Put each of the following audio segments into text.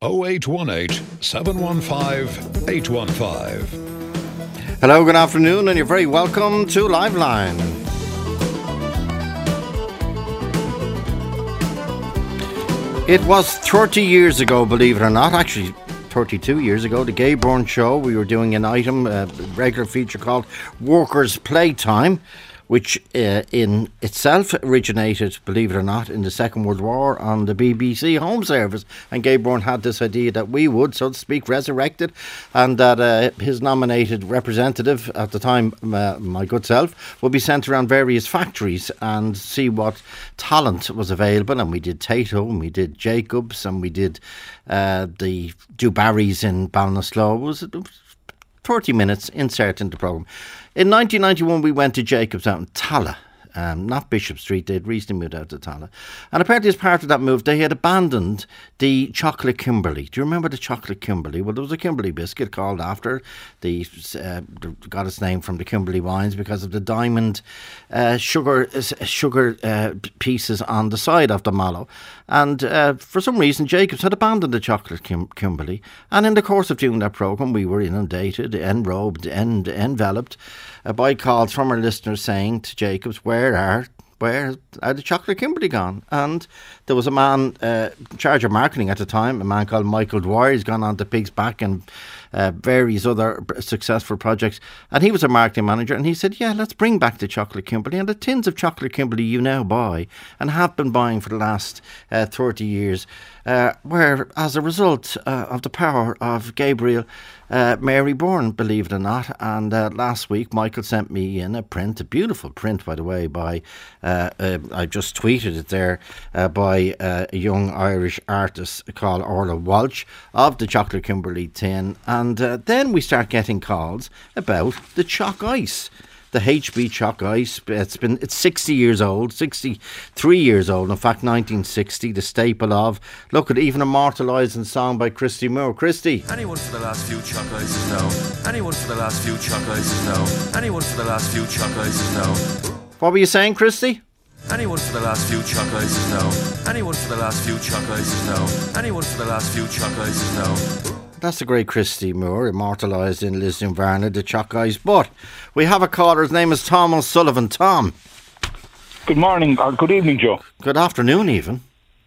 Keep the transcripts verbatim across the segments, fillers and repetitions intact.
oh eight one eight, seven one five, eight one five. Hello, good afternoon, and you're very welcome to Liveline. It was thirty years ago, believe it or not, actually thirty-two years ago, the Gay Byrne Show. We were doing an item, a regular feature called Workers' Playtime, which uh, in itself originated, believe it or not, in the Second World War on the B B C Home Service. And Gay Byrne had this idea that we would, so to speak, resurrect it, and that uh, his nominated representative at the time, uh, my good self, would be sent around various factories and see what talent was available. And we did Tato, and we did Jacobs, and we did uh, the Du Barry's in Ballinasloe. It was thirty minutes insert into the programme. In nineteen ninety-one, we went to Jacobs out in Tallaght, um, not Bishop Street. They'd recently moved out to Tallaght. And apparently, as part of that move, they had abandoned the chocolate Kimberley. Do you remember the chocolate Kimberley? Well, there was a Kimberley biscuit called after. The uh, got its name from the Kimberley wines because of the diamond uh, sugar uh, sugar uh, pieces on the side of the mallow. And uh, for some reason, Jacobs had abandoned the chocolate Kim- Kimberley. And in the course of doing that programme, we were inundated, enrobed, en- enveloped uh, by calls from our listeners saying to Jacobs, where are where are the chocolate Kimberley gone? And there was a man uh, in charge of marketing at the time, a man called Michael Dwyer. He's gone on to Pig's Back and uh, various other successful projects. And he was a marketing manager, and he said, yeah, let's bring back the chocolate Kimberley. And the tins of chocolate Kimberley you now buy, and have been buying for the last uh, thirty years, uh, were as a result uh, of the power of Gabriel Uh, Mary Byrne, believe it or not. And uh, last week, Michael sent me in a print, a beautiful print, by the way, by, uh, uh, I just tweeted it there, uh, by uh, a young Irish artist called Orla Walsh of the chocolate Kimberley tin. And uh, then we start getting calls about the Choc Ice. The H B Choc Ice. It's been it's sixty years old, sixty-three years old. In fact, nineteen sixty, the staple of. Look at even immortalised in song by Christy Moore. Christy. Anyone for the last few Choc Ices now? Anyone for the last few Choc Ices now? Anyone for the last few Choc Ices now? What were you saying, Christy? Anyone for the last few Choc Ices now? Anyone for the last few Choc Ices now? Anyone for the last few Choc Ices now? That's the great Christy Moore, immortalised in Lisdon Varna, the Choc Ice. But we have a caller. His name is Tom O'Sullivan. Tom. Good morning, or good evening, Joe. Good afternoon, even.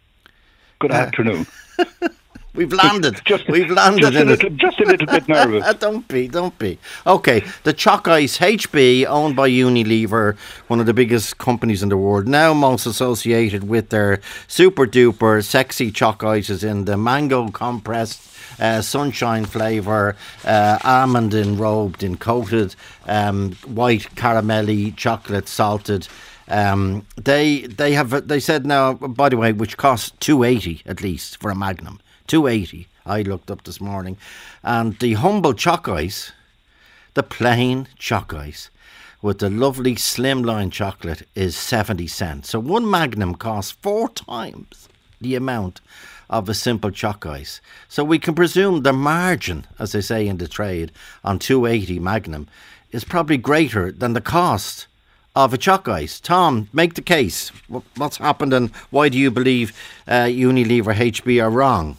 Good uh, afternoon. We've landed. Just, We've landed just in a little, it. Just a little bit nervous. Don't be, don't be. Okay, the Choc Ice H B, owned by Unilever, one of the biggest companies in the world, now most associated with their super duper sexy Choc Ices in the mango compressed uh, sunshine flavour, uh, almond enrobed in coated, um, white caramelly, chocolate salted. Um, they they have they said now, by the way, which costs two eighty at least for a Magnum. two eighty I looked up this morning. And the humble Choc Ice, the plain Choc Ice with the lovely slimline chocolate, is seventy cents. So one Magnum costs four times the amount of a simple Choc Ice. So we can presume the margin, as they say in the trade, on two eighty Magnum is probably greater than the cost of a Choc Ice. Tom, make the case. What's happened, and why do you believe uh, Unilever H B are wrong?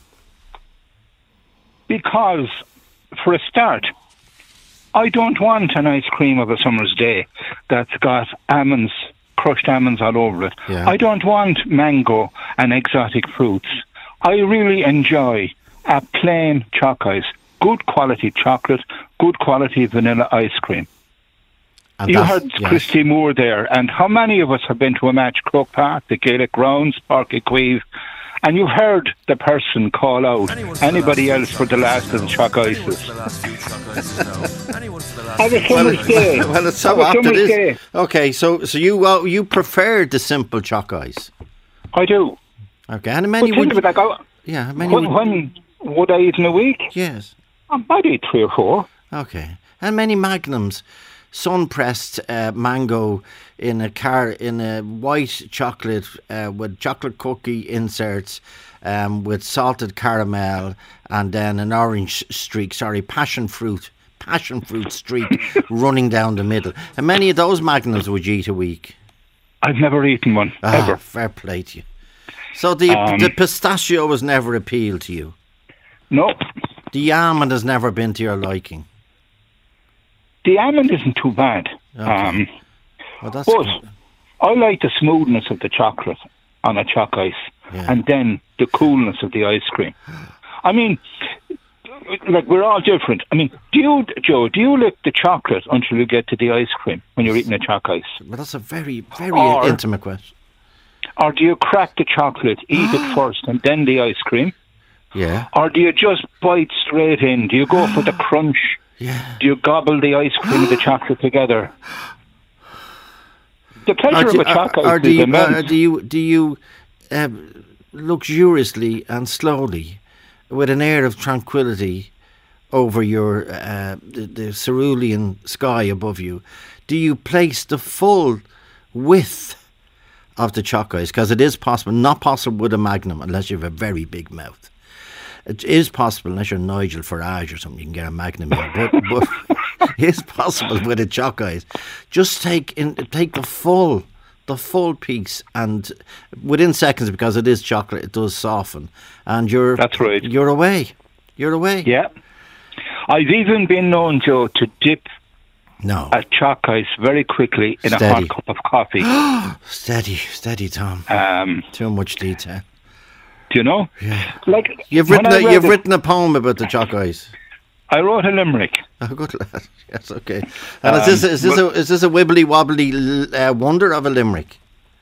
Because, for a start, I don't want an ice cream of a summer's day that's got almonds, crushed almonds all over it. Yeah. I don't want mango and exotic fruits. I really enjoy a plain Choc Ice, good quality chocolate, good quality vanilla ice cream. And you heard yes. Christy Moore there, and how many of us have been to a match, Croke Park, the Gaelic Grounds, Park Equive, and you've heard the person call out anybody else for the last of the Choc Ices. Have a summer's day. Well, it's so apt it is. Okay, so so you uh, you prefer the simple Choc Ice? I do. Okay, and how many But would think of it, like, I, yeah, how many when, would, when would I eat in a week? yes. I'd eat three or four. Okay, and many Magnums, sun pressed uh, mango in a car in a white chocolate uh, with chocolate cookie inserts, um, with salted caramel, and then an orange streak. Sorry, passion fruit, passion fruit streak running down the middle. And many of those Magnums would you eat a week? I've never eaten one Ah, ever. fair play to you. So the Um, the pistachio was never appealed to you. No. The almond has never been to your liking. The almond isn't too bad. Okay. Um, well, that's but good. I like the smoothness of the chocolate on a choc ice, Yeah. and then the coolness of the ice cream. I mean, like, we're all different. I mean, do you, Joe, do you lick the chocolate until you get to the ice cream when you're eating a choc ice? Well, that's a very, very Or- intimate question. Or do you crack the chocolate, eat it first, and then the ice cream? Yeah. Or do you just bite straight in? Do you go for the crunch? Yeah. Do you gobble the ice cream and the chocolate together? The Or pleasure do, of a choc or, ice or do is you, immense. or do you, do you um, luxuriously and slowly, with an air of tranquility over your uh, the, the cerulean sky above you, do you place the full width of the choc ice? Because it is possible, not possible with a Magnum unless you have a very big mouth. It is possible, unless you're Nigel Farage or something, you can get a Magnum in. But, but it's possible with a choc ice. Just take in, take the full, the full piece, and within seconds, because it is chocolate, it does soften, and you're That's right. You're away. You're away. Yeah. I've even been known, Joe, to dip No. a choc ice very quickly in Steady. a hot cup of coffee. Steady, steady, Tom. um, Too much detail. do you know? Yeah. Like, You've when written. I A, read you've it, written a poem about the choc ice. I wrote a limerick. Oh, good lad. Yes, okay. And is this is this Um, but- a is this a wibbly wobbly uh, wonder of a limerick?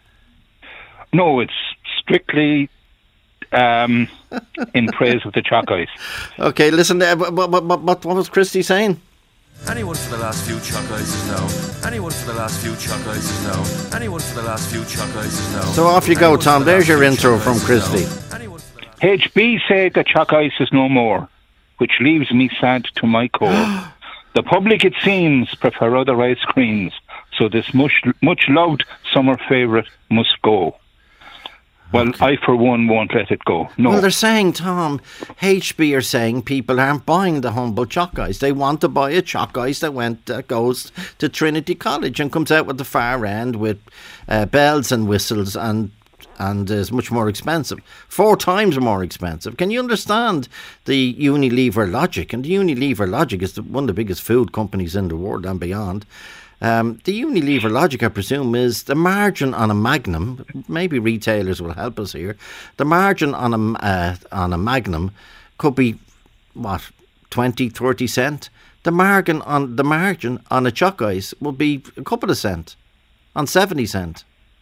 No, it's strictly um, in praise of the choc ice. Okay, listen. Uh, what, what, what, what was Christy saying? Anyone for the last few choc ices now? Anyone for the last few choc ices now? Anyone for the last few choc ices now? So off you go, Anyone for Tom. the There's last your few intro choc from ices Christy. now? Anyone for the last- H B said the choc ice is no more, which leaves me sad to my core. The public, it seems, prefer other ice creams, so this much much loved summer favourite must go. Well, I for one won't let it go. No. Well, they're saying, Tom, H B are saying people aren't buying the humble choc ice. They want to buy a choc ice that went that goes to Trinity College and comes out with the far end with uh, bells and whistles and and is much more expensive, four times more expensive. Can you understand the Unilever logic? And the Unilever logic is the, one of the biggest food companies in the world and beyond. Um, the Unilever logic, I presume, is the margin on a Magnum. Maybe retailers will help us here. The margin on a uh, on a Magnum could be what twenty, thirty cent. The margin on the margin on a choc ice will be a couple of cent, on seventy cent.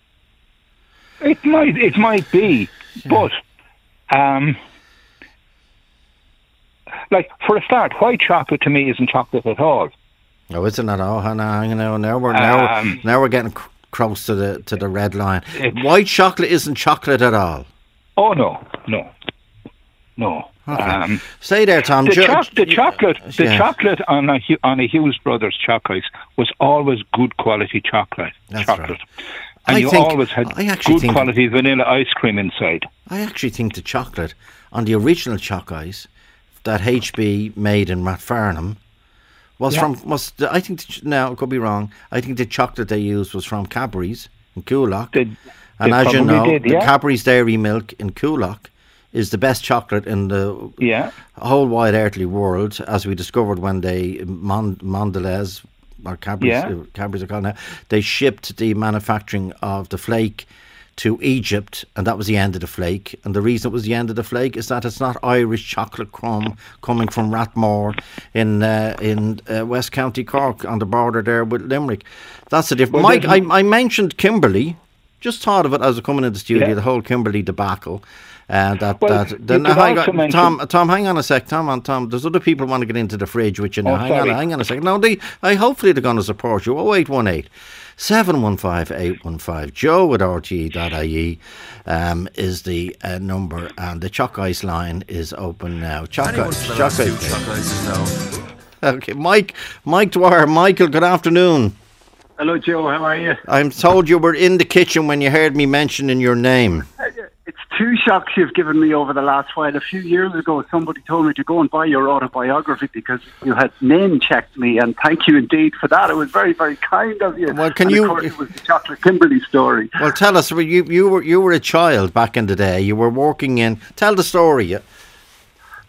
It might, it might be, but, um, like, for a start, white chocolate to me isn't chocolate at all. Oh, isn't it? Oh, now, now, now we're now, Um, now we're getting c- close to the to the red line. It's- White chocolate isn't chocolate at all. Oh, no, no, no. Okay. Um, Stay there, Tom. the, Jo- choc- the chocolate, the Yeah. chocolate on a Hu- on a Hughes Brothers choc ice was always good quality chocolate. That's chocolate. right. And I you think- always had I actually good think- quality vanilla ice cream inside. I actually think the chocolate on the original choc ice that H B made in Rathfarnham was Yeah. from was the, I think the, ch- now it could be wrong. I think the chocolate they used was from Cadbury's in Coolock. They, and they as you probably know, did, the yeah. Cadbury's Dairy Milk in Coolock is the best chocolate in the Yeah. whole wide earthly world, as we discovered when they Mond- Mondelez or Cadbury's, Yeah. uh, Cadbury's are called now, they shipped the manufacturing of the flake to Egypt, and that was the end of the flake. And the reason it was the end of the flake is that it's not Irish chocolate crumb coming from Rathmore in uh, in uh, West County Cork on the border there with Limerick. That's the difference. Well, Mike, there's- I, I mentioned Kimberley. Just thought of it as I was coming into the studio, Yeah. the whole Kimberley debacle. Uh, that, Well, that, you then, could hang also on, mention- Tom, Tom, hang on a sec, Tom, on Tom. There's other people want to get into the fridge with you now. Oh, hang sorry. on, hang on a second. No, they, I hopefully they're going to support you. Oh eight one eight, seven one five, eight one five. Joe at R T E dot I E um, is the uh, number, and the Choc Ice line is open now. Choc Anyone Ice, for the Choc last few Ice. choc ices now? Okay, Mike, Mike Dwyer. Michael, good afternoon. Hello, Joe. How are you? I'm told you were in the kitchen when you heard me mentioning your name. It's two shocks you've given me over the last while. A few years ago, somebody told me to go and buy your autobiography because you had name checked me, and thank you indeed for that. It was very, very kind of you. Well, can and you- Of course, it was the Chocolate Kimberley story. Well, tell us. You you were you were a child back in the day. You were working in. Tell the story. Yeah.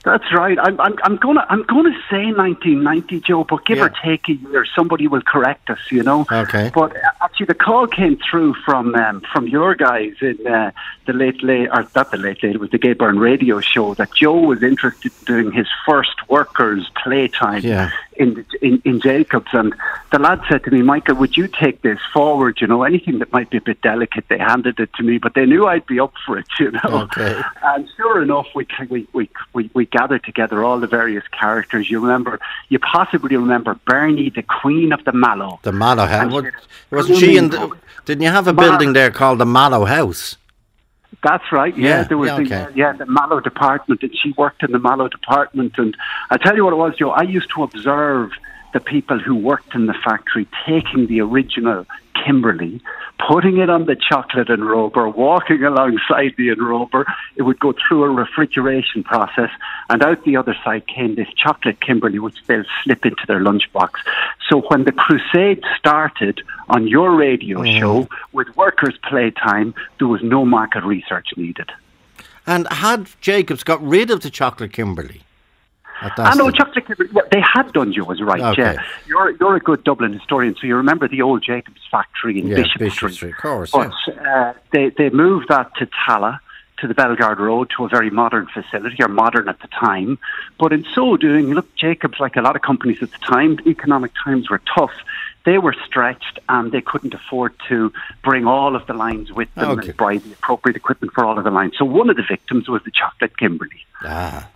That's right. I'm, I'm, I'm gonna, I'm gonna say nineteen ninety, Joe, but give Yeah. or take a year, somebody will correct us, you know. Okay. But uh, actually, the call came through from um, from your guys in uh, the late late, or not the late late, it was the Gay Byrne radio show, that Joe was interested in doing his first workers' playtime Yeah. in, in in Jacobs, and the lad said to me, Michael, would you take this forward? You know, anything that might be a bit delicate. They handed it to me, but they knew I'd be up for it, you know. Okay. And sure enough, we we we we, we gathered together all the various characters. You remember, you possibly remember Bernie, the Queen of the Mallow. The Mallow House. And What, she- wasn't she in the, didn't you have a Mar- building there called the Mallow House? That's right. Yeah, Yeah, there was yeah, the, okay. yeah the Mallow department, and she worked in the Mallow department. And I tell you what it was, Joe. I used to observe the people who worked in the factory taking the original Kimberley, putting it on the chocolate enrober, walking alongside the enrober. It would go through a refrigeration process, and out the other side came this chocolate Kimberley, which they'll slip into their lunchbox. So when the crusade started on your radio Mm. show with workers' playtime, there was no market research needed. And had Jacobs got rid of the chocolate Kimberley? At that I know stage? chocolate Kimberley. Well, they had done, Joe, is right. Okay. Yeah, you're you're a good Dublin historian, so you remember the old Jacobs factory in Yeah, Bishop, Bishop Street. Street, of course. But Yeah. uh, they they moved that to Tala, to the Bellegarde Road, to a very modern facility, or modern at the time. But in so doing, look, Jacobs, like a lot of companies at the time, economic times were tough. They were stretched, and they couldn't afford to bring all of the lines with them Okay. and buy the appropriate equipment for all of the lines. So one of the victims was the chocolate Kimberley. Ah.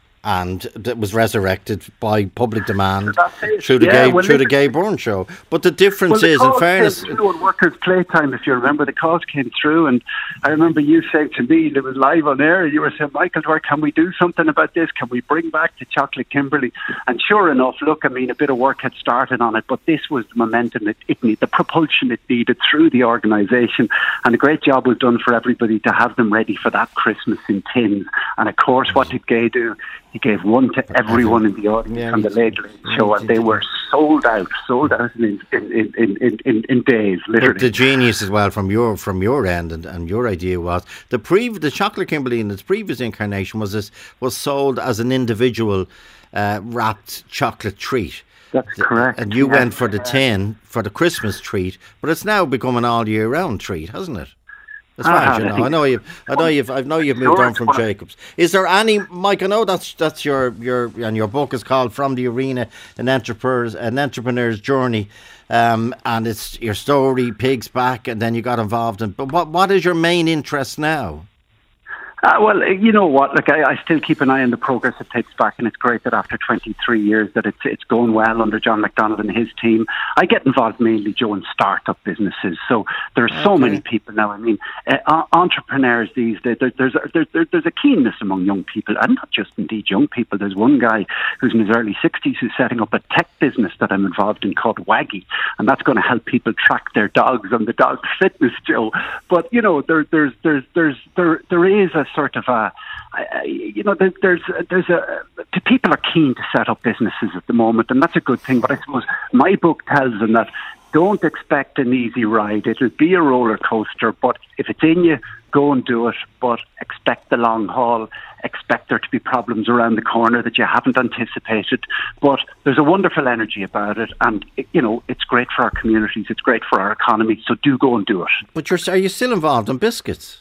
And that was resurrected by public demand That's it. through the Yeah, gay well, through the listen- Gay Byrne show. But the difference Well, the is, in calls fairness, came through on workers' playtime, if you remember, the calls came through, and I remember you saying to me, it was live on air, you were saying, Michael, where can we do something about this? Can we bring back the chocolate Kimberley? And sure enough, look, I mean, a bit of work had started on it, but this was the momentum it, it needed, the propulsion it needed through the organisation, and a great job was done for everybody to have them ready for that Christmas in tins. And of course, what did Gay do? He gave one to everyone in the audience Yeah, on the he- Late Late Show, and they were sold out, sold out in in in in, in, in days, literally. but the genius as well from your from your end and, and your idea was the pre the chocolate Kimberley in its previous incarnation was this was sold as an individual uh, wrapped chocolate treat. That's correct. And you yeah. went for the tin for the Christmas treat, but it's now become an all year round treat, hasn't it? That's Ah, right, you I know. think- I know you've, I know you've, I know you've moved Sure, on from it's one- Jacobs. Is there any, Mike? I know that's that's your your and your book is called "From the Arena: An Entrepreneur's An Entrepreneur's Journey," um, and it's your story, Pigs Back, and then you got involved in. But what what is your main interest now? Uh, well, you know what? Like I, I still keep an eye on the progress it takes back, and it's great that after twenty-three years that it's it's going well under John McDonald and his team. I get involved mainly, Joe, in startup businesses. So there are so Okay. many people now. I mean, uh, entrepreneurs these days. There, there's a, there, there, there's a keenness among young people, and not just indeed young people. There's one guy who's in his early sixties who's setting up a tech business that I'm involved in called Waggy, and that's going to help people track their dogs on the dog fitness, Joe. But you know, there, there's there's there's there there is a sort of a, I- you know, there, there's there's a the people are keen to set up businesses at the moment, and that's a good thing. But I suppose my book tells them that don't expect an easy ride. It'll be a roller coaster, but if it's in you, go and do it. But expect the long haul. Expect there to be problems around the corner that you haven't anticipated. But there's a wonderful energy about it, and it, you know, it's great for our communities. It's great for our economy. So do go and do it. But you're are you still involved in biscuits?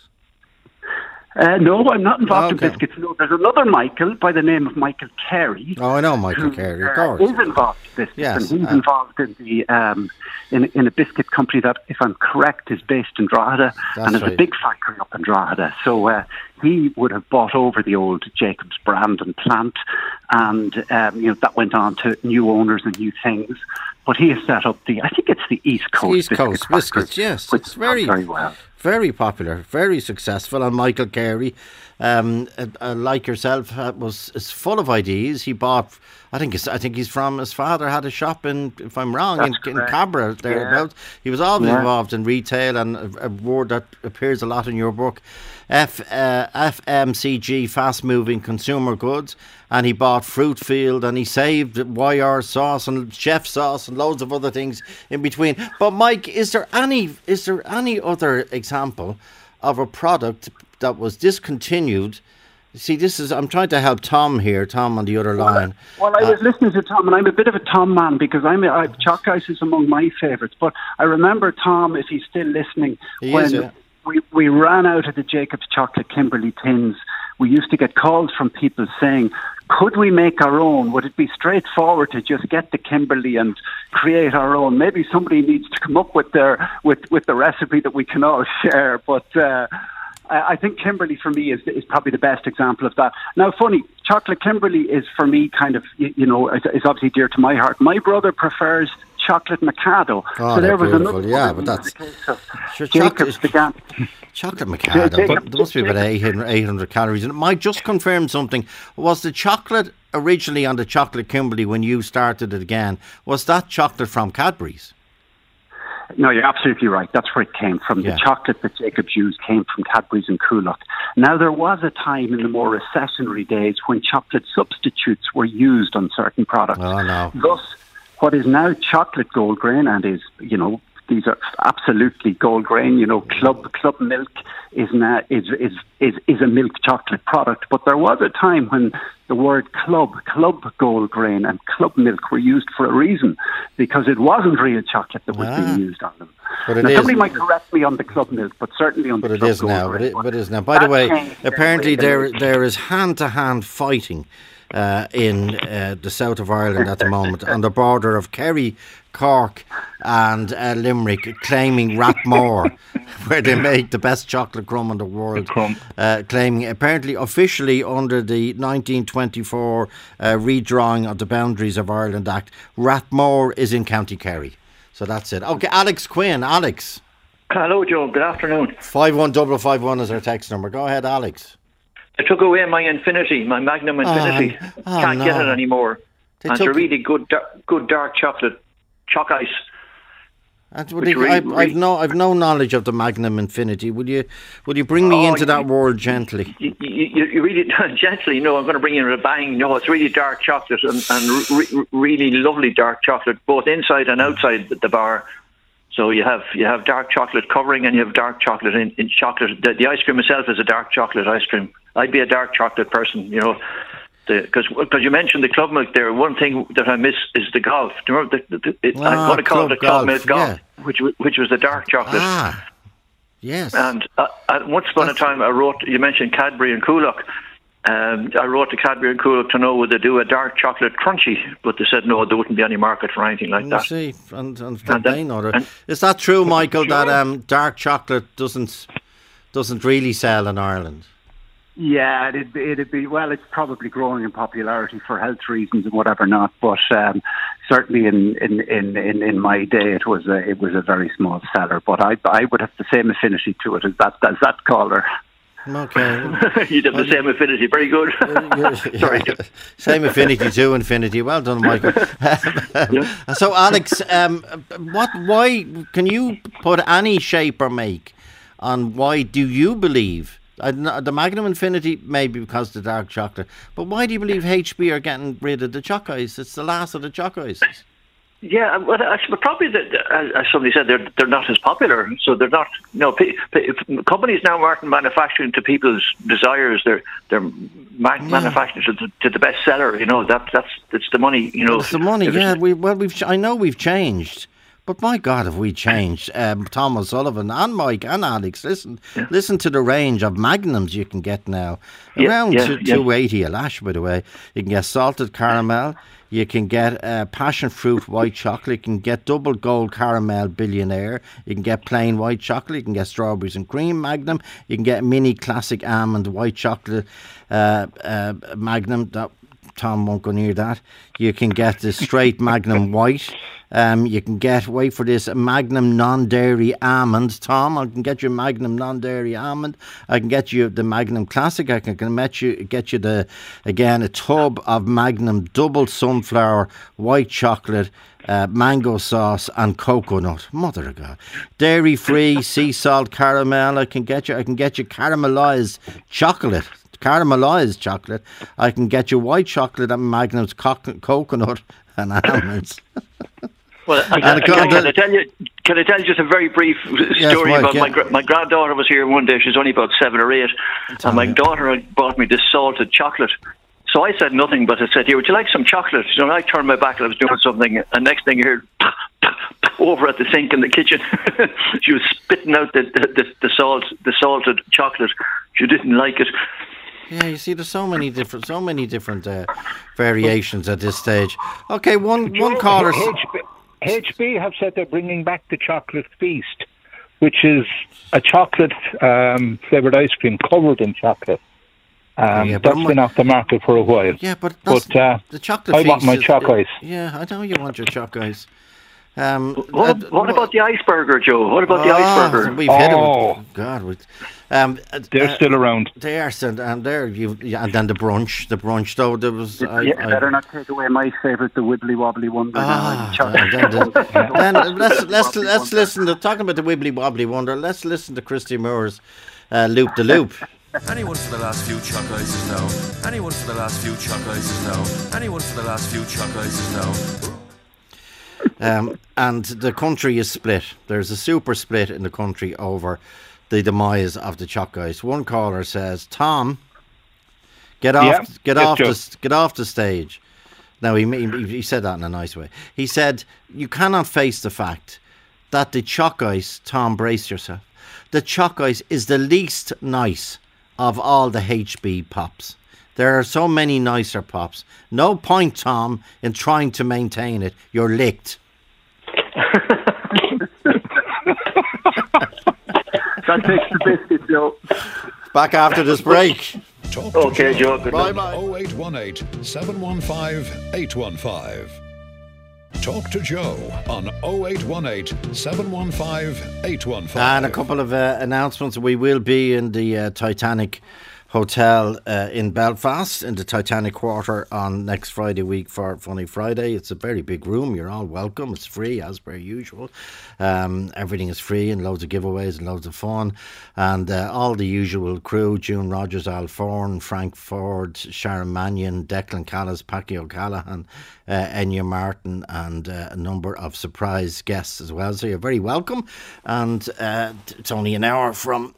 Uh, no, I'm not involved Okay. in biscuits. No, there's another Michael by the name of Michael Carey. Oh, I know Michael who, Carey, of uh, course. is involved in biscuits, Yes, and he's uh, involved in the um, in, in a biscuit company that, if I'm correct, is based in Drogheda, and has right. a big factory up in Drogheda. So uh, he would have bought over the old Jacobs brand and plant, and um, you know that went on to new owners and new things. But he has set up the, I think it's the East Coast East Biscuit Coast Factory, biscuits, yes, which it's is very very well. very popular, very successful. And Michael Carey, um, uh, uh, like yourself, uh, was is full of ideas. He bought, I think, it's, I think he's from his father had a shop in, if I'm wrong, in, That's in correct. Cabra thereabouts. He was always Yeah. involved in retail, and a, a word that appears a lot in your book, F uh, F M C G, fast moving consumer goods. And he bought Fruitfield, and he saved Y R sauce and chef sauce and loads of other things in between. But Mike, is there any is there any other example of a product that was discontinued See, this is, I'm trying to help Tom here, Tom on the other line. Well, I was uh, listening to Tom, and I'm a bit of a Tom man because I'm, I, Chalk Ice is among my favourites. But I remember Tom, if he's still listening, he when is, yeah. we, we ran out of the Jacob's Chocolate Kimberley tins, we used to get calls from people saying, could we make our own? Would it be straightforward to just get the Kimberley and create our own? Maybe somebody needs to come up with their with, with the recipe that we can all share. But uh, I think Kimberley for me is is probably the best example of that. Now, funny, chocolate Kimberley is for me kind of, you know, is obviously dear to my heart. My brother prefers chocolate Mikado. Oh, so there was beautiful. another yeah, but that's the case of sure, Jacobs chocolate, began. chocolate Mikado. Jacob, But there must be about eight hundred, eight hundred calories. And it might just confirm something. Was the chocolate originally on the chocolate Kimberley when you started it again? Was that chocolate from Cadbury's? No, you're absolutely right. That's where it came from. Yeah. The chocolate that Jacobs used came from Cadbury's and Coolock. Now, there was a time in the more recessionary days when chocolate substitutes were used on certain products. Oh, no. Thus, what is now chocolate gold grain and is, you know, these are absolutely gold grain. You know, Club Club Milk is now is is is is a milk chocolate product. But there was a time when the word Club Club Gold Grain and Club Milk were used for a reason, because it wasn't real chocolate that was ah, being used on them. But it now, is. somebody might correct me on the Club Milk, but certainly on but the it Club is Gold now. Grain. But it, but it is now. By the way, changed apparently anyway. there there is hand to hand fighting uh, in uh, the south of Ireland at the moment, on the border of Kerry, Cork and uh, Limerick, claiming Rathmore, where they make the best chocolate crumb in the world, The crumb. Uh, claiming apparently officially under the nineteen twenty-four uh, redrawing of the Boundaries of Ireland Act, Rathmore is in County Kerry. So that's it. Okay, Alex Quinn. Alex. Hello, Joe. Good afternoon. five one double five one is our text number. Go ahead, Alex. I took away my Infinity, my Magnum Infinity. Oh, oh, Can't no. get it anymore. They and it's took- a really good, dar- good dark chocolate, chalk ice. And would Which you- really- I've, I've really- no, I've no knowledge of the Magnum Infinity. Would you, would you bring me Oh, into you- that world gently? You, you, you really gently. No, I'm going to bring you in a bang. No, it's really dark chocolate and, and re- really lovely dark chocolate, both inside and outside the bar. So you have you have dark chocolate covering and you have dark chocolate in, in chocolate. The, the ice cream itself is a dark chocolate ice cream. I'd be a dark chocolate person, you know, because because you mentioned the Club Milk there. One thing that I miss is the golf. Do you remember the, the, the, it, Ah, I'm going to call Club it the Club Golf, Milk golf, yeah. which wa- which was the dark chocolate. Ah, yes. And uh, uh, once upon a time, I wrote. You mentioned Cadbury and Coolock. Um, I wrote to Cadbury and Coolock to know would they do a dark chocolate crunchy, but they said no, there wouldn't be any market for anything like You that. see, and, and, And they then- know that. and- Is that true, Michael? That um, dark chocolate doesn't doesn't really sell in Ireland. Yeah, it'd be, it'd be, well, it's probably growing in popularity for health reasons and whatever not, but um, certainly in, in, in, in, in my day it was a, it was a very small seller, but I I would have the same affinity to it as that as that caller. Okay. You'd have the same affinity. Very good. Sorry. Yeah. Same affinity to infinity. Well done, Michael. So, Alex, um, what? Why can you put any shape or make on why do you believe uh, the Magnum Infinity? Maybe because of the dark chocolate, but why do you believe H B are getting rid of the choc ice? It's the last of the choc ices. Yeah, well, actually, probably the, as as somebody said, they're they're not as popular, so they're not. You know, pe- pe- if companies now aren't manufacturing to people's desires. They're they're ma- Yeah. manufacturing to the, to the best seller. You know, that that's it's the money. You know, It's the money. If it's- Yeah, we well we've ch- I know we've changed. But my God, have we changed? Um, Tom O'Sullivan and Mike and Alex, listen, Yeah. listen to the range of Magnums you can get now. Yeah, Around yeah, two, yeah. two eighty a lash, by the way. You can get salted caramel. You can get uh, passion fruit white chocolate. You can get double gold caramel billionaire. You can get plain white chocolate. You can get strawberries and cream Magnum. You can get mini classic almond white chocolate uh, uh, Magnum. That, Tom won't go near that. You can get the straight Magnum white. Um, you can get, wait for this, a Magnum non-dairy almond. Tom, I can get you Magnum non-dairy almond. I can get you the Magnum Classic. I can, can get you get you the again a tub of Magnum double sunflower white chocolate, uh, mango sauce and coconut. Mother of God, dairy free sea salt caramel. I can get you. I can get you caramelized chocolate. Caramelized chocolate. I can get you white chocolate and Magnum's co- coconut and almonds. Well, I, And I, a can, co- I tell you, Can I tell you just a very brief Yes, story Mike, about yeah. my gra- my granddaughter was here one day. She's only about seven or eight, and my me. daughter had bought me this salted chocolate. So I said nothing, but I said, "Here, would you like some chocolate?" So I turned my back and I was doing something, and next thing you heard, over at the sink in the kitchen, she was spitting out the the, the the salt, the salted chocolate. She didn't like it. Yeah, you see, there's so many different, so many different uh, variations at this stage. Okay, one one caller. H B, H B have said they're bringing back the chocolate feast, which is a chocolate um, flavoured ice cream covered in chocolate. Um, Yeah, but that's been off the market for a while. Yeah, but that's, But uh, the chocolate. I want feast my is- choc ice. Yeah, I know you want your choc ice. Um, What, uh, what about the ice burger, Joe? What about the Ah, ice burger? We've hit it. Oh. With, God, with, um, uh, They're uh, still around. They are still, and there you, yeah, and then the brunch, the brunch though. There was. I, yeah, I, better not take away my favourite, the wibbly wobbly wonder. Ah, now. then, then, then, then let's let's let's listen to talking about the wibbly wobbly wonder. Let's listen to Christy Moore's uh, loop the loop. Anyone for the last few chuck ices now. Anyone for the last few chuck ices now. Anyone for the last few chuck ices now. Um, and the country is split. There's a super split in the country over the demise of the choc ice. One caller says, "Tom, get off, Yeah, get yes, off, Joe. the, get off the stage." Now he, he he said that in a nice way. He said, "You cannot face the fact that the choc ice, Tom, brace yourself. The choc ice is the least nice of all the H B pops. There are so many nicer pops. No point, Tom, in trying to maintain it. You're licked." That takes the biscuit, Joe. Back after this break. Talk to Okay, Joe. Good Bye luck. bye. oh eight one eight, seven one five, eight one five. Talk to Joe on oh eight one eight, seven one five, eight one five. And a couple of uh, announcements. We will be in the uh, Titanic Hotel uh, in Belfast, in the Titanic Quarter, on next Friday week for Funny Friday. It's a very big room. You're all welcome. It's free, as per usual. Um, everything is free, and loads of giveaways and loads of fun. And uh, all the usual crew: June Rogers, Al Thorne, Frank Ford, Sharon Mannion, Declan Callis, Packy O'Callaghan, uh, Enya Martin, and uh, a number of surprise guests as well. So you're very welcome. And uh, it's only an hour from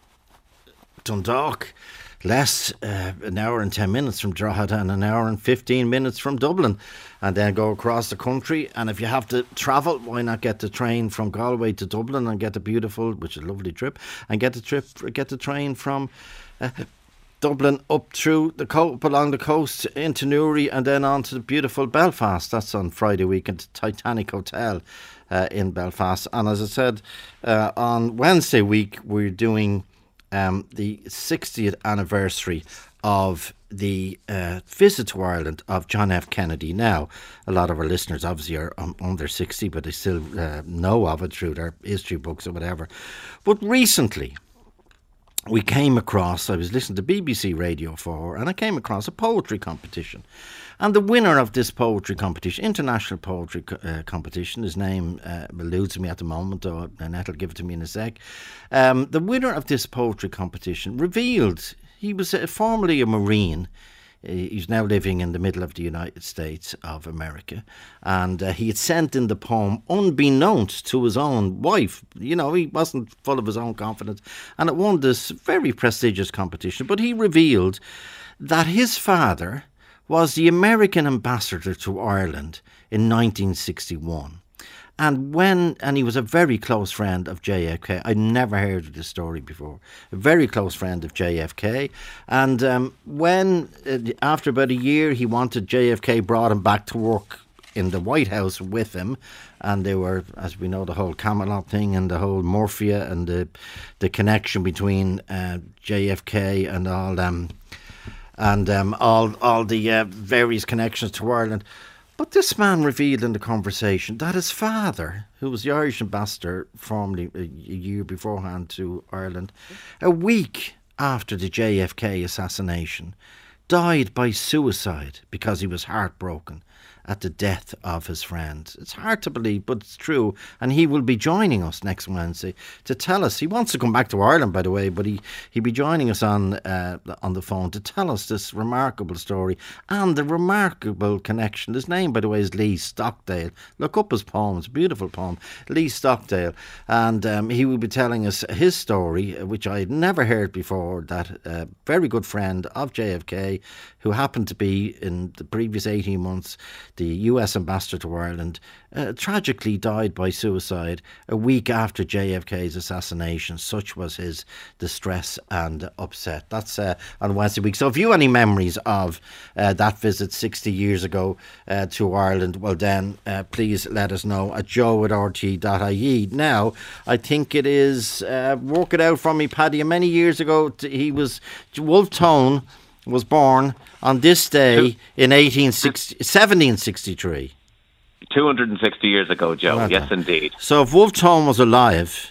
Dundalk. Less, uh, an hour and ten minutes from Drogheda, and an hour and fifteen minutes from Dublin, and then go across the country. And if you have to travel, why not get the train from Galway to Dublin and get the beautiful, which is a lovely trip, and get the trip, get the train from uh, Dublin up through the coast, along the coast into Newry, and then on to the beautiful Belfast. That's on Friday week at the Titanic Hotel uh, in Belfast. And as I said, uh, on Wednesday week we're doing Um, the sixtieth anniversary of the uh, visit to Ireland of John F. Kennedy. Now, a lot of our listeners obviously are um, under sixty, but they still uh, know of it through their history books or whatever. But recently, we came across, I was listening to B B C Radio four, and I came across a poetry competition. And the winner of this poetry competition, international poetry co- uh, competition, his name uh, eludes me at the moment, though Annette will give it to me in a sec. Um, the winner of this poetry competition revealed he was uh, formerly a Marine. Uh, He's now living in the middle of the United States of America. And uh, he had sent in the poem unbeknownst to his own wife. You know, he wasn't full of his own confidence. And it won this very prestigious competition. But he revealed that his father was the American ambassador to Ireland in nineteen sixty-one. And when, and he was a very close friend of J F K. I'd never heard of this story before. A very close friend of J F K. And um, when, uh, after about a year, he wanted, J F K brought him back to work in the White House with him. And they were, as we know, the whole Camelot thing and the whole Morphia and the the connection between uh, J F K and all them. And um, all all the uh, various connections to Ireland. But this man revealed in the conversation that his father, who was the Irish ambassador formerly a year beforehand to Ireland, a week after the J F K assassination, died by suicide because he was heartbroken at the death of his friend. It's hard to believe, but it's true. And he will be joining us next Wednesday to tell us. He wants to come back to Ireland, by the way, but he, he'll be joining us on uh, on the phone to tell us this remarkable story and the remarkable connection. His name, by the way, is Lee Stockdale. Look up his poem. It's a beautiful poem. Lee Stockdale. And um, he will be telling us his story, which I had never heard before, that a very good friend of J F K, who happened to be in the previous eighteen months the U S ambassador to Ireland, uh, tragically died by suicide a week after J F K's assassination. Such was his distress and upset. That's uh, on Wednesday week. So if you have any memories of uh, that visit sixty years ago uh, to Ireland, well then uh, please let us know at joe at r t dot i e. Now, I think it is, uh, work it out for me, Paddy, many years ago t- he was, Wolfe Tone was born on this day in eighteen sixty, seventeen sixty-three. two hundred sixty years ago, Joe. Well yes, indeed. So if Wolfe Tone was alive,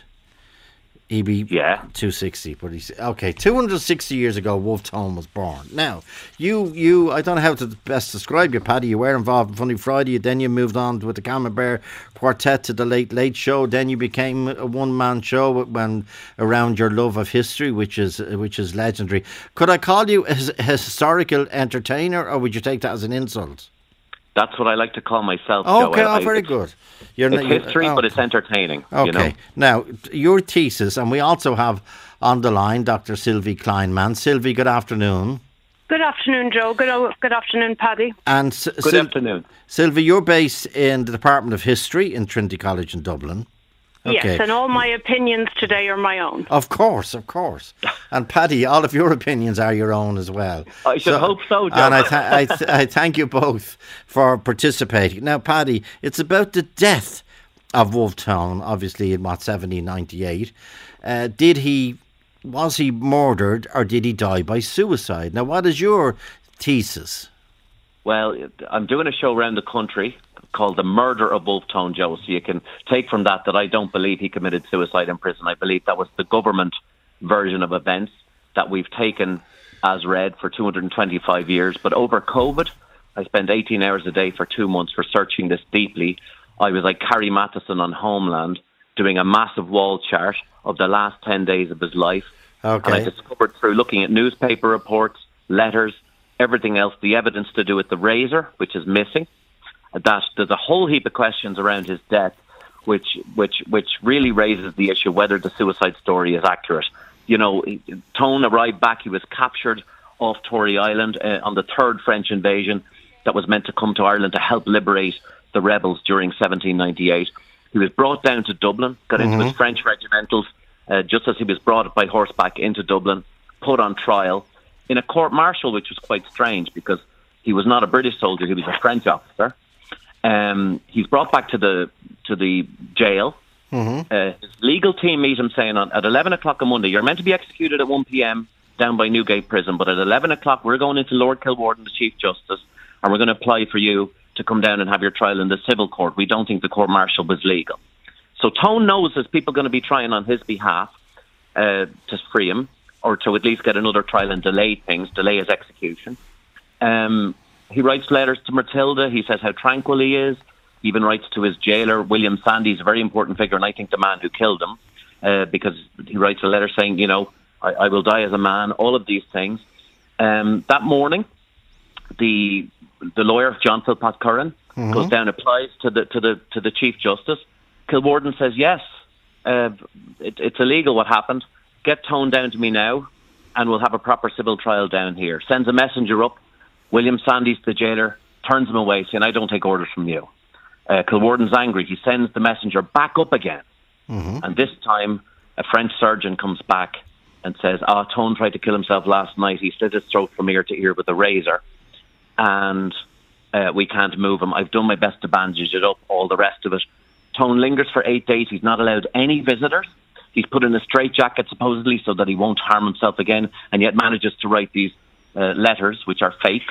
he'd be yeah. two hundred sixty. But he's okay. two hundred sixty years ago, Wolfe Tone was born. Now, you, you, I don't know how to best describe you, Paddy. You were involved in Funny Friday. Then you moved on with the Camembert Quartet to the Late Late Show. Then you became a one-man show when around your love of history, which is which is legendary. Could I call you a, a historical entertainer, or would you take that as an insult? That's what I like to call myself. Okay, Joe. I, oh, very it's, good. You're it's not, history, oh, but it's entertaining. Okay. You know? Now, your thesis, and we also have on the line Doctor Sylvie Kleinman. Sylvie, good afternoon. Good afternoon, Joe. Good good afternoon, Paddy. And S- good Syl- afternoon. Sylvie, you're based in the Department of History in Trinity College in Dublin. Okay. Yes, and all my opinions today are my own. Of course, of course. And Paddy, all of your opinions are your own as well. I should so, hope so, Joe. And I, th- I, th- I thank you both for participating. Now, Paddy, it's about the death of Wolfe Tone, obviously in, what, seventeen ninety-eight. Uh, did he, was he murdered or did he die by suicide? Now, what is your thesis? Well, I'm doing a show around the country called The Murder of Wolfe Tone, Joe. So you can take from that that I don't believe he committed suicide in prison. I believe that was the government version of events that we've taken as read for two hundred twenty-five years. But over COVID, I spent eighteen hours a day for two months researching this deeply. I was like Carrie Matheson on Homeland, doing a massive wall chart of the last ten days of his life. Okay. And I discovered through looking at newspaper reports, letters, everything else, the evidence to do with the razor, which is missing, that there's a whole heap of questions around his death, which which which really raises the issue whether the suicide story is accurate. You know, Tone arrived back, he was captured off Tory Island uh, on the third French invasion that was meant to come to Ireland to help liberate the rebels during seventeen ninety-eight. He was brought down to Dublin, got mm-hmm. into his French regimentals, uh, just as he was brought by horseback into Dublin, put on trial in a court-martial, which was quite strange because he was not a British soldier, he was a French officer. Um, he's brought back to the to the jail. Mm-hmm. Uh, his legal team meet him saying on, at eleven o'clock on Monday, you're meant to be executed at one p.m. down by Newgate Prison, but at eleven o'clock we're going into Lord Kilwarden, the Chief Justice, and we're going to apply for you to come down and have your trial in the civil court. We don't think the court-martial was legal. So Tone knows there's people going to be trying on his behalf uh, to free him, or to at least get another trial and delay things, delay his execution. Um... He writes letters to Matilda. He says how tranquil he is. He even writes to his jailer, William Sandys, a very important figure, and I think the man who killed him, uh, because he writes a letter saying, you know, I, I will die as a man, all of these things. Um, that morning, the the lawyer, John Philpott Curran, mm-hmm. goes down, applies to the to the to the Chief Justice. Kilwarden says, yes, uh, it, it's illegal what happened. Get Tone down to me now, and we'll have a proper civil trial down here. Sends a messenger up. William Sandys, the jailer, turns him away, saying, I don't take orders from you. Uh, Kilwarden's angry. He sends the messenger back up again. Mm-hmm. And this time, a French surgeon comes back and says, ah, oh, Tone tried to kill himself last night. He slit his throat from ear to ear with a razor. And uh, we can't move him. I've done my best to bandage it up, all the rest of it. Tone lingers for eight days. He's not allowed any visitors. He's put in a straitjacket, supposedly, so that he won't harm himself again, and yet manages to write these Uh, letters, which are fake,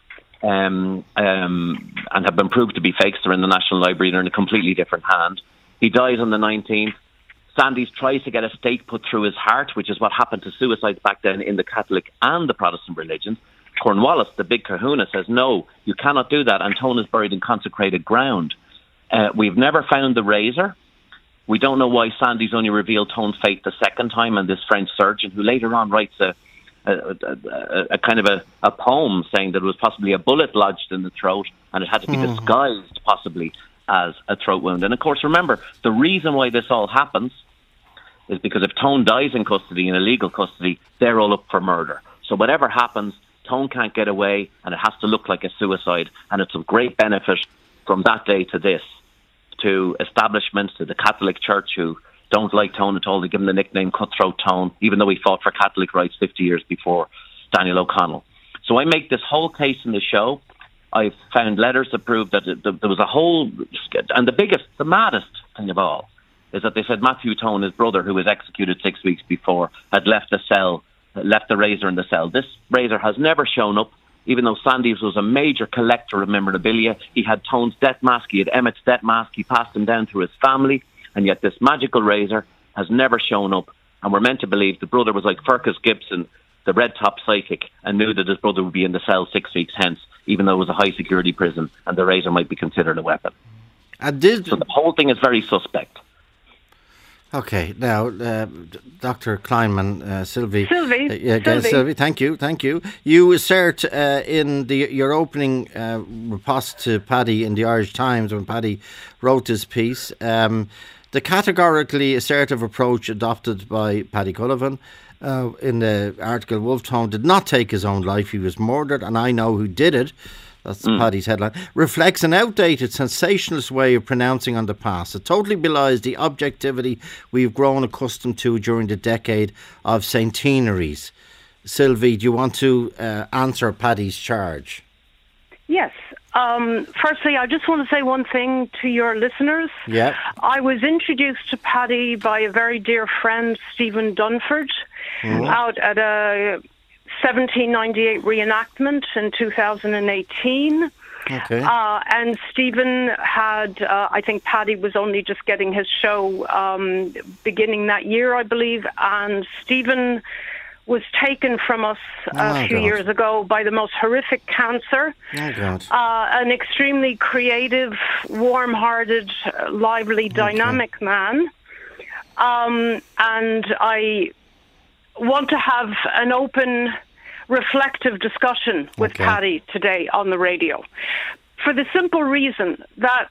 um, um, and have been proved to be fakes. They're in the National Library and they're in a completely different hand. He dies on the nineteenth. Sandys tries to get a stake put through his heart, which is what happened to suicides back then in the Catholic and the Protestant religions. Cornwallis, the big kahuna, says, no, you cannot do that, and Tone is buried in consecrated ground. Uh, we've never found the razor. We don't know why Sandy's only revealed Tone's fate the second time, and this French surgeon, who later on writes a, a, a, a, a kind of a, a poem saying that it was possibly a bullet lodged in the throat, and it had to be mm. disguised possibly as a throat wound. And of course, remember, the reason why this all happens is because if Tone dies in custody, in illegal custody, they're all up for murder. So whatever happens, Tone can't get away, and it has to look like a suicide. And it's of great benefit from that day to this to establishments, to the Catholic Church, who don't like Tone at all. They give him the nickname Cutthroat Tone, even though he fought for Catholic rights fifty years before Daniel O'Connell. So I make this whole case in the show. I've found letters that prove that it, there was a whole... And the biggest, the maddest thing of all is that they said Matthew Tone, his brother, who was executed six weeks before, had left the cell, left the razor in the cell. This razor has never shown up, even though Sandy's was a major collector of memorabilia. He had Tone's death mask, he had Emmett's death mask, he passed them down through his family, and yet this magical razor has never shown up. And we're meant to believe the brother was like Fergus Gibson, the red top psychic, and knew that his brother would be in the cell six weeks hence, even though it was a high security prison, and the razor might be considered a weapon. And did so the whole thing is very suspect. Okay, now, uh, Doctor Kleinman, uh, Sylvie. Sylvie. Uh, yeah, Sylvie. Sylvie, thank you, thank you. You assert uh, in the your opening uh, riposte to Paddy in the Irish Times when Paddy wrote this piece, um, the categorically assertive approach adopted by Paddy Cullivan uh, in the article Wolf Tone did not take his own life. He was murdered, and I know who did it. That's mm. Paddy's headline. Reflects an outdated, sensationalist way of pronouncing on the past. It totally belies the objectivity we've grown accustomed to during the decade of centenaries. Sylvie, do you want to uh, answer Paddy's charge? Yes. Um, firstly, I just want to say one thing to your listeners. Yeah. I was introduced to Paddy by a very dear friend, Stephen Dunford, mm. out at a seventeen ninety-eight reenactment in two thousand eighteen. Okay. Uh, and Stephen had, uh, I think Paddy was only just getting his show um, beginning that year, I believe. And Stephen was taken from us a oh, few God. years ago by the most horrific cancer. Oh, God. Uh, an extremely creative, warm-hearted, uh, lively, dynamic okay. man. Um, and I want to have an open, reflective discussion with okay. Paddy today on the radio, for the simple reason that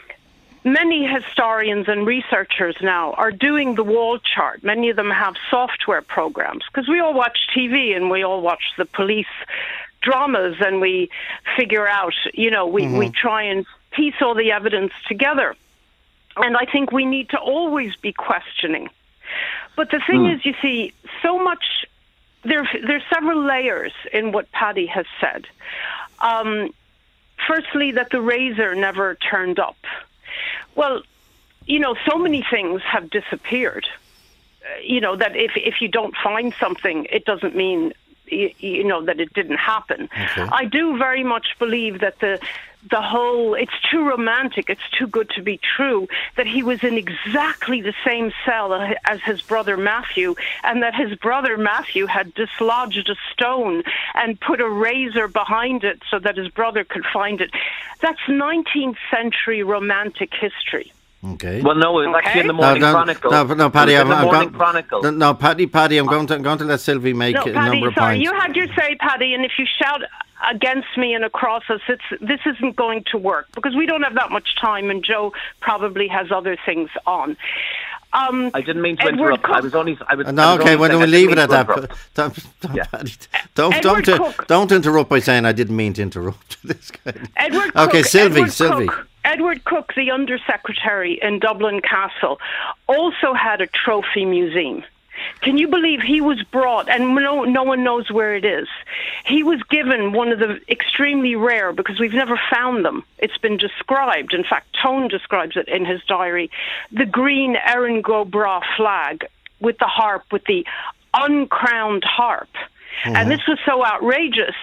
many historians and researchers now are doing the wall chart. Many of them have software programs, because we all watch T V and we all watch the police dramas, and we figure out, you know, we, mm-hmm. we try and piece all the evidence together. And I think we need to always be questioning. But the thing mm. is, you see, so much, there, there's several layers in what Paddy has said. Um, firstly, that the razor never turned up. Well, you know, so many things have disappeared. Uh, you know, that if if you don't find something, it doesn't mean, you, you know, that it didn't happen. Okay. I do very much believe that the the whole, it's too romantic, it's too good to be true, that he was in exactly the same cell as his brother Matthew, and that his brother Matthew had dislodged a stone and put a razor behind it so that his brother could find it. That's nineteenth century romantic history. Okay. Well, no, it's okay. actually in the Morning no, no, Chronicle. No, no, Paddy, I'm, I'm Morning going. Chronicle. No, no, Paddy, Paddy, I'm going to, I'm going to let Sylvie make no, a Paddy, number of sorry, points. you had your say, Paddy, and if you shout against me and across us, it's, this isn't going to work, because we don't have that much time, and Joe probably has other things on. Um, I didn't mean to Edward interrupt. Cook. I was only. I was, no, I was okay. only Well, saying we'll I leave it didn't at mean that. to Don't, don't, Yeah. Paddy, don't, Edward don't, Cook. don't interrupt by saying I didn't mean to interrupt this guy. Edward okay, Cook, Sylvie, Edward Sylvie. Cook, Edward Cook, the Undersecretary in Dublin Castle, also had a trophy museum. Can you believe he was brought, and no, no one knows where it is, he was given one of the extremely rare, because we've never found them, it's been described, in fact Tone describes it in his diary, the green Erin go Bragh flag with the harp, with the uncrowned harp. Mm-hmm. And this was so outrageous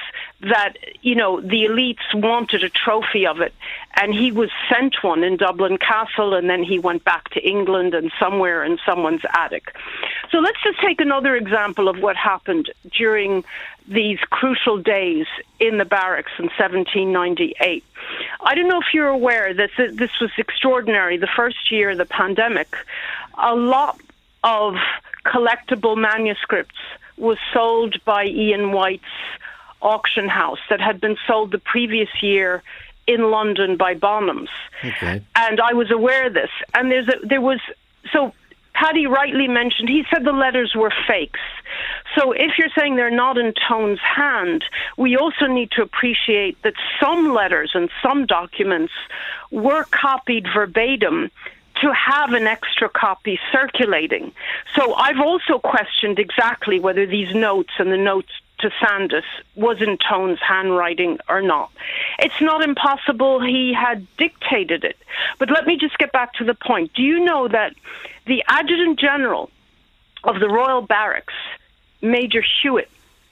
that, you know, the elites wanted a trophy of it, and he was sent one in Dublin Castle, and then he went back to England and somewhere in someone's attic. So let's just take another example of what happened during these crucial days in the barracks in seventeen ninety-eight. I don't know if you're aware that this was extraordinary. The first year of the pandemic, a lot of collectible manuscripts was sold by Ian White's auction house that had been sold the previous year in London by Bonhams. Okay. And I was aware of this. And there's a, there was, so Paddy rightly mentioned, he said the letters were fakes. So if you're saying they're not in Tone's hand, we also need to appreciate that some letters and some documents were copied verbatim to have an extra copy circulating. So I've also questioned exactly whether these notes and the notes to Sandys was in Tone's handwriting or not. It's not impossible he had dictated it. But let me just get back to the point. Do you know that the Adjutant General of the Royal Barracks, Major Hewitt,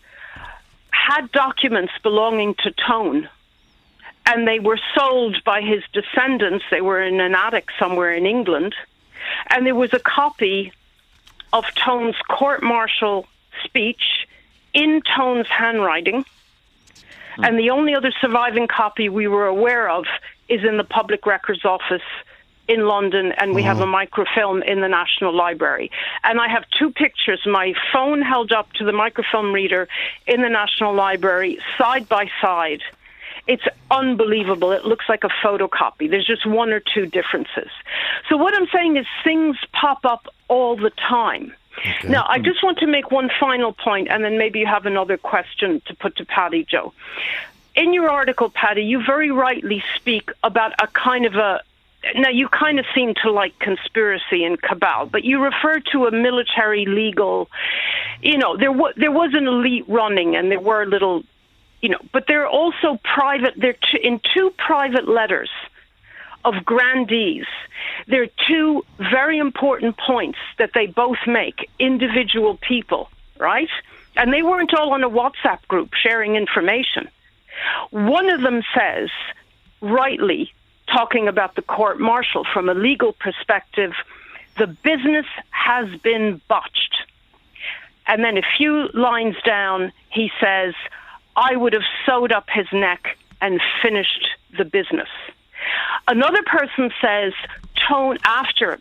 had documents belonging to Tone, and they were sold by his descendants. They were in an attic somewhere in England, and there was a copy of Tone's court-martial speech in Tone's handwriting, mm. and the only other surviving copy we were aware of is in the Public Records Office in London, and we mm. have a microfilm in the National Library. And I have two pictures, my phone held up to the microfilm reader in the National Library, side by side. It's unbelievable. It looks like a photocopy. There's just one or two differences. So what I'm saying is things pop up all the time. Okay. Now, I just want to make one final point, and then maybe you have another question to put to Paddy, Joe. In your article, Paddy, you very rightly speak about a kind of a, now you kind of seem to like conspiracy and cabal, but you refer to a military legal, you know, there, w- there was an elite running, and there were little, you know, but there are also private, there t- in two private letters of grandees, there are two very important points that they both make, individual people, right? And they weren't all on a WhatsApp group sharing information. One of them says, rightly, talking about the court-martial from a legal perspective, the business has been botched. And then a few lines down, he says, I would have sewed up his neck and finished the business. Another person says, Tone, after,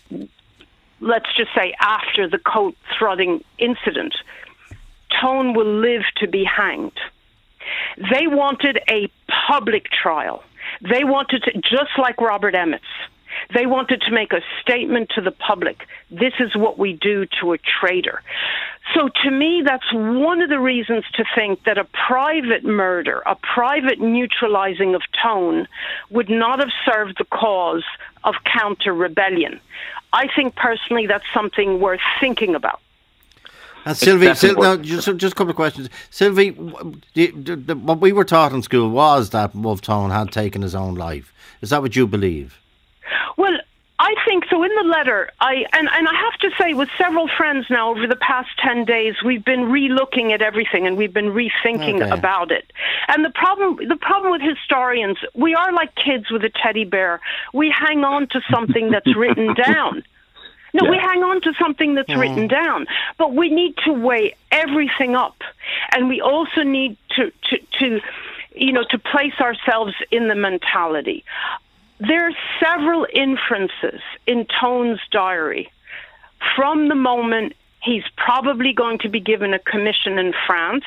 let's just say after the coat-throtting incident, Tone will live to be hanged. They wanted a public trial. They wanted to, just like Robert Emmet's, they wanted to make a statement to the public. This is what we do to a traitor. So to me, that's one of the reasons to think that a private murder, a private neutralizing of Tone would not have served the cause of counter-rebellion. I think personally that's something worth thinking about. And Sylvie, Sil- no, just, just a couple of questions. Sylvie, the, the, the, what we were taught in school was that Mull Tone had taken his own life. Is that what you believe? Well, I think so. In the letter, I and, and I have to say, with several friends now over the past ten days, we've been re-looking at everything and we've been rethinking okay. about it. And the problem, the problem with historians, we are like kids with a teddy bear. We hang on to something that's written down. No, yeah. we hang on to something that's mm. written down, but we need to weigh everything up, and we also need to, to, to, you know, to place ourselves in the mentality. There are several inferences in Tone's diary from the moment he's probably going to be given a commission in France,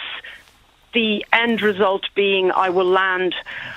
the end result being I will land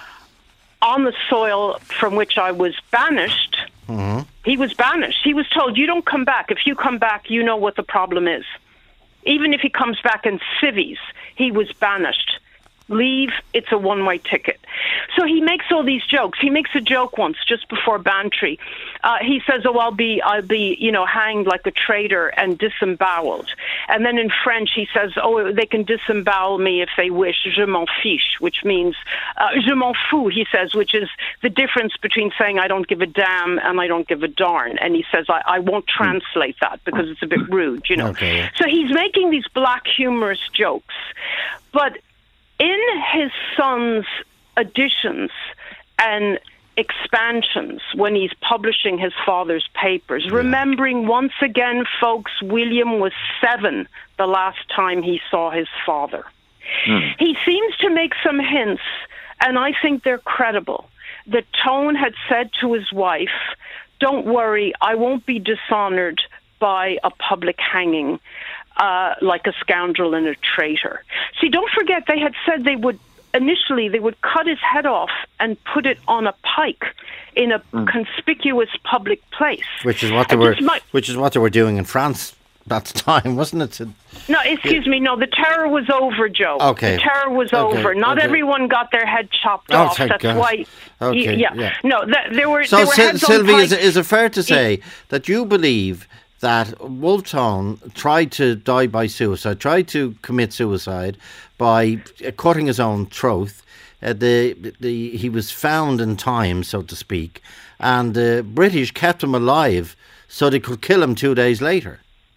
on the soil from which I was banished. Mm-hmm. He was banished. He was told, you don't come back. If you come back, you know what the problem is. Even if he comes back in civvies, he was banished. Leave, it's a one-way ticket. So he makes all these jokes. He makes a joke once just before Bantry. Uh, he says, oh, I'll be, I'll be, you know, hanged like a traitor and disemboweled. And then in French, he says, oh, they can disembowel me if they wish. Je m'en fiche, which means, uh, je m'en fous, he says, which is the difference between saying I don't give a damn and I don't give a darn. And he says, I, I won't translate that because it's a bit rude, you know. Okay. So he's making these black humorous jokes. But in his son's editions and expansions when he's publishing his father's papers, yeah. remembering once again, folks, William was seven the last time he saw his father. Mm. He seems to make some hints, and I think they're credible, that Tone had said to his wife, don't worry, I won't be dishonored by a public hanging uh, like a scoundrel and a traitor. See, don't forget, they had said they would initially they would cut his head off and put it on a pike in a mm. conspicuous public place. Which is what they and were. Might, which is what they were doing in France at the time, wasn't it? No, excuse yeah. me. No, the terror was over, Joe. Okay. The terror was okay. over. Not okay. everyone got their head chopped oh, off. That's God. why. Okay. Yeah. yeah. No, that, there were. So, there were Sil- heads Sylvie, on is, is it fair to say it, that you believe that Wolfe Tone tried to die by suicide, tried to commit suicide by cutting his own throat? Uh, the the he was found in time, so to speak, and the British kept him alive so they could kill him two days later.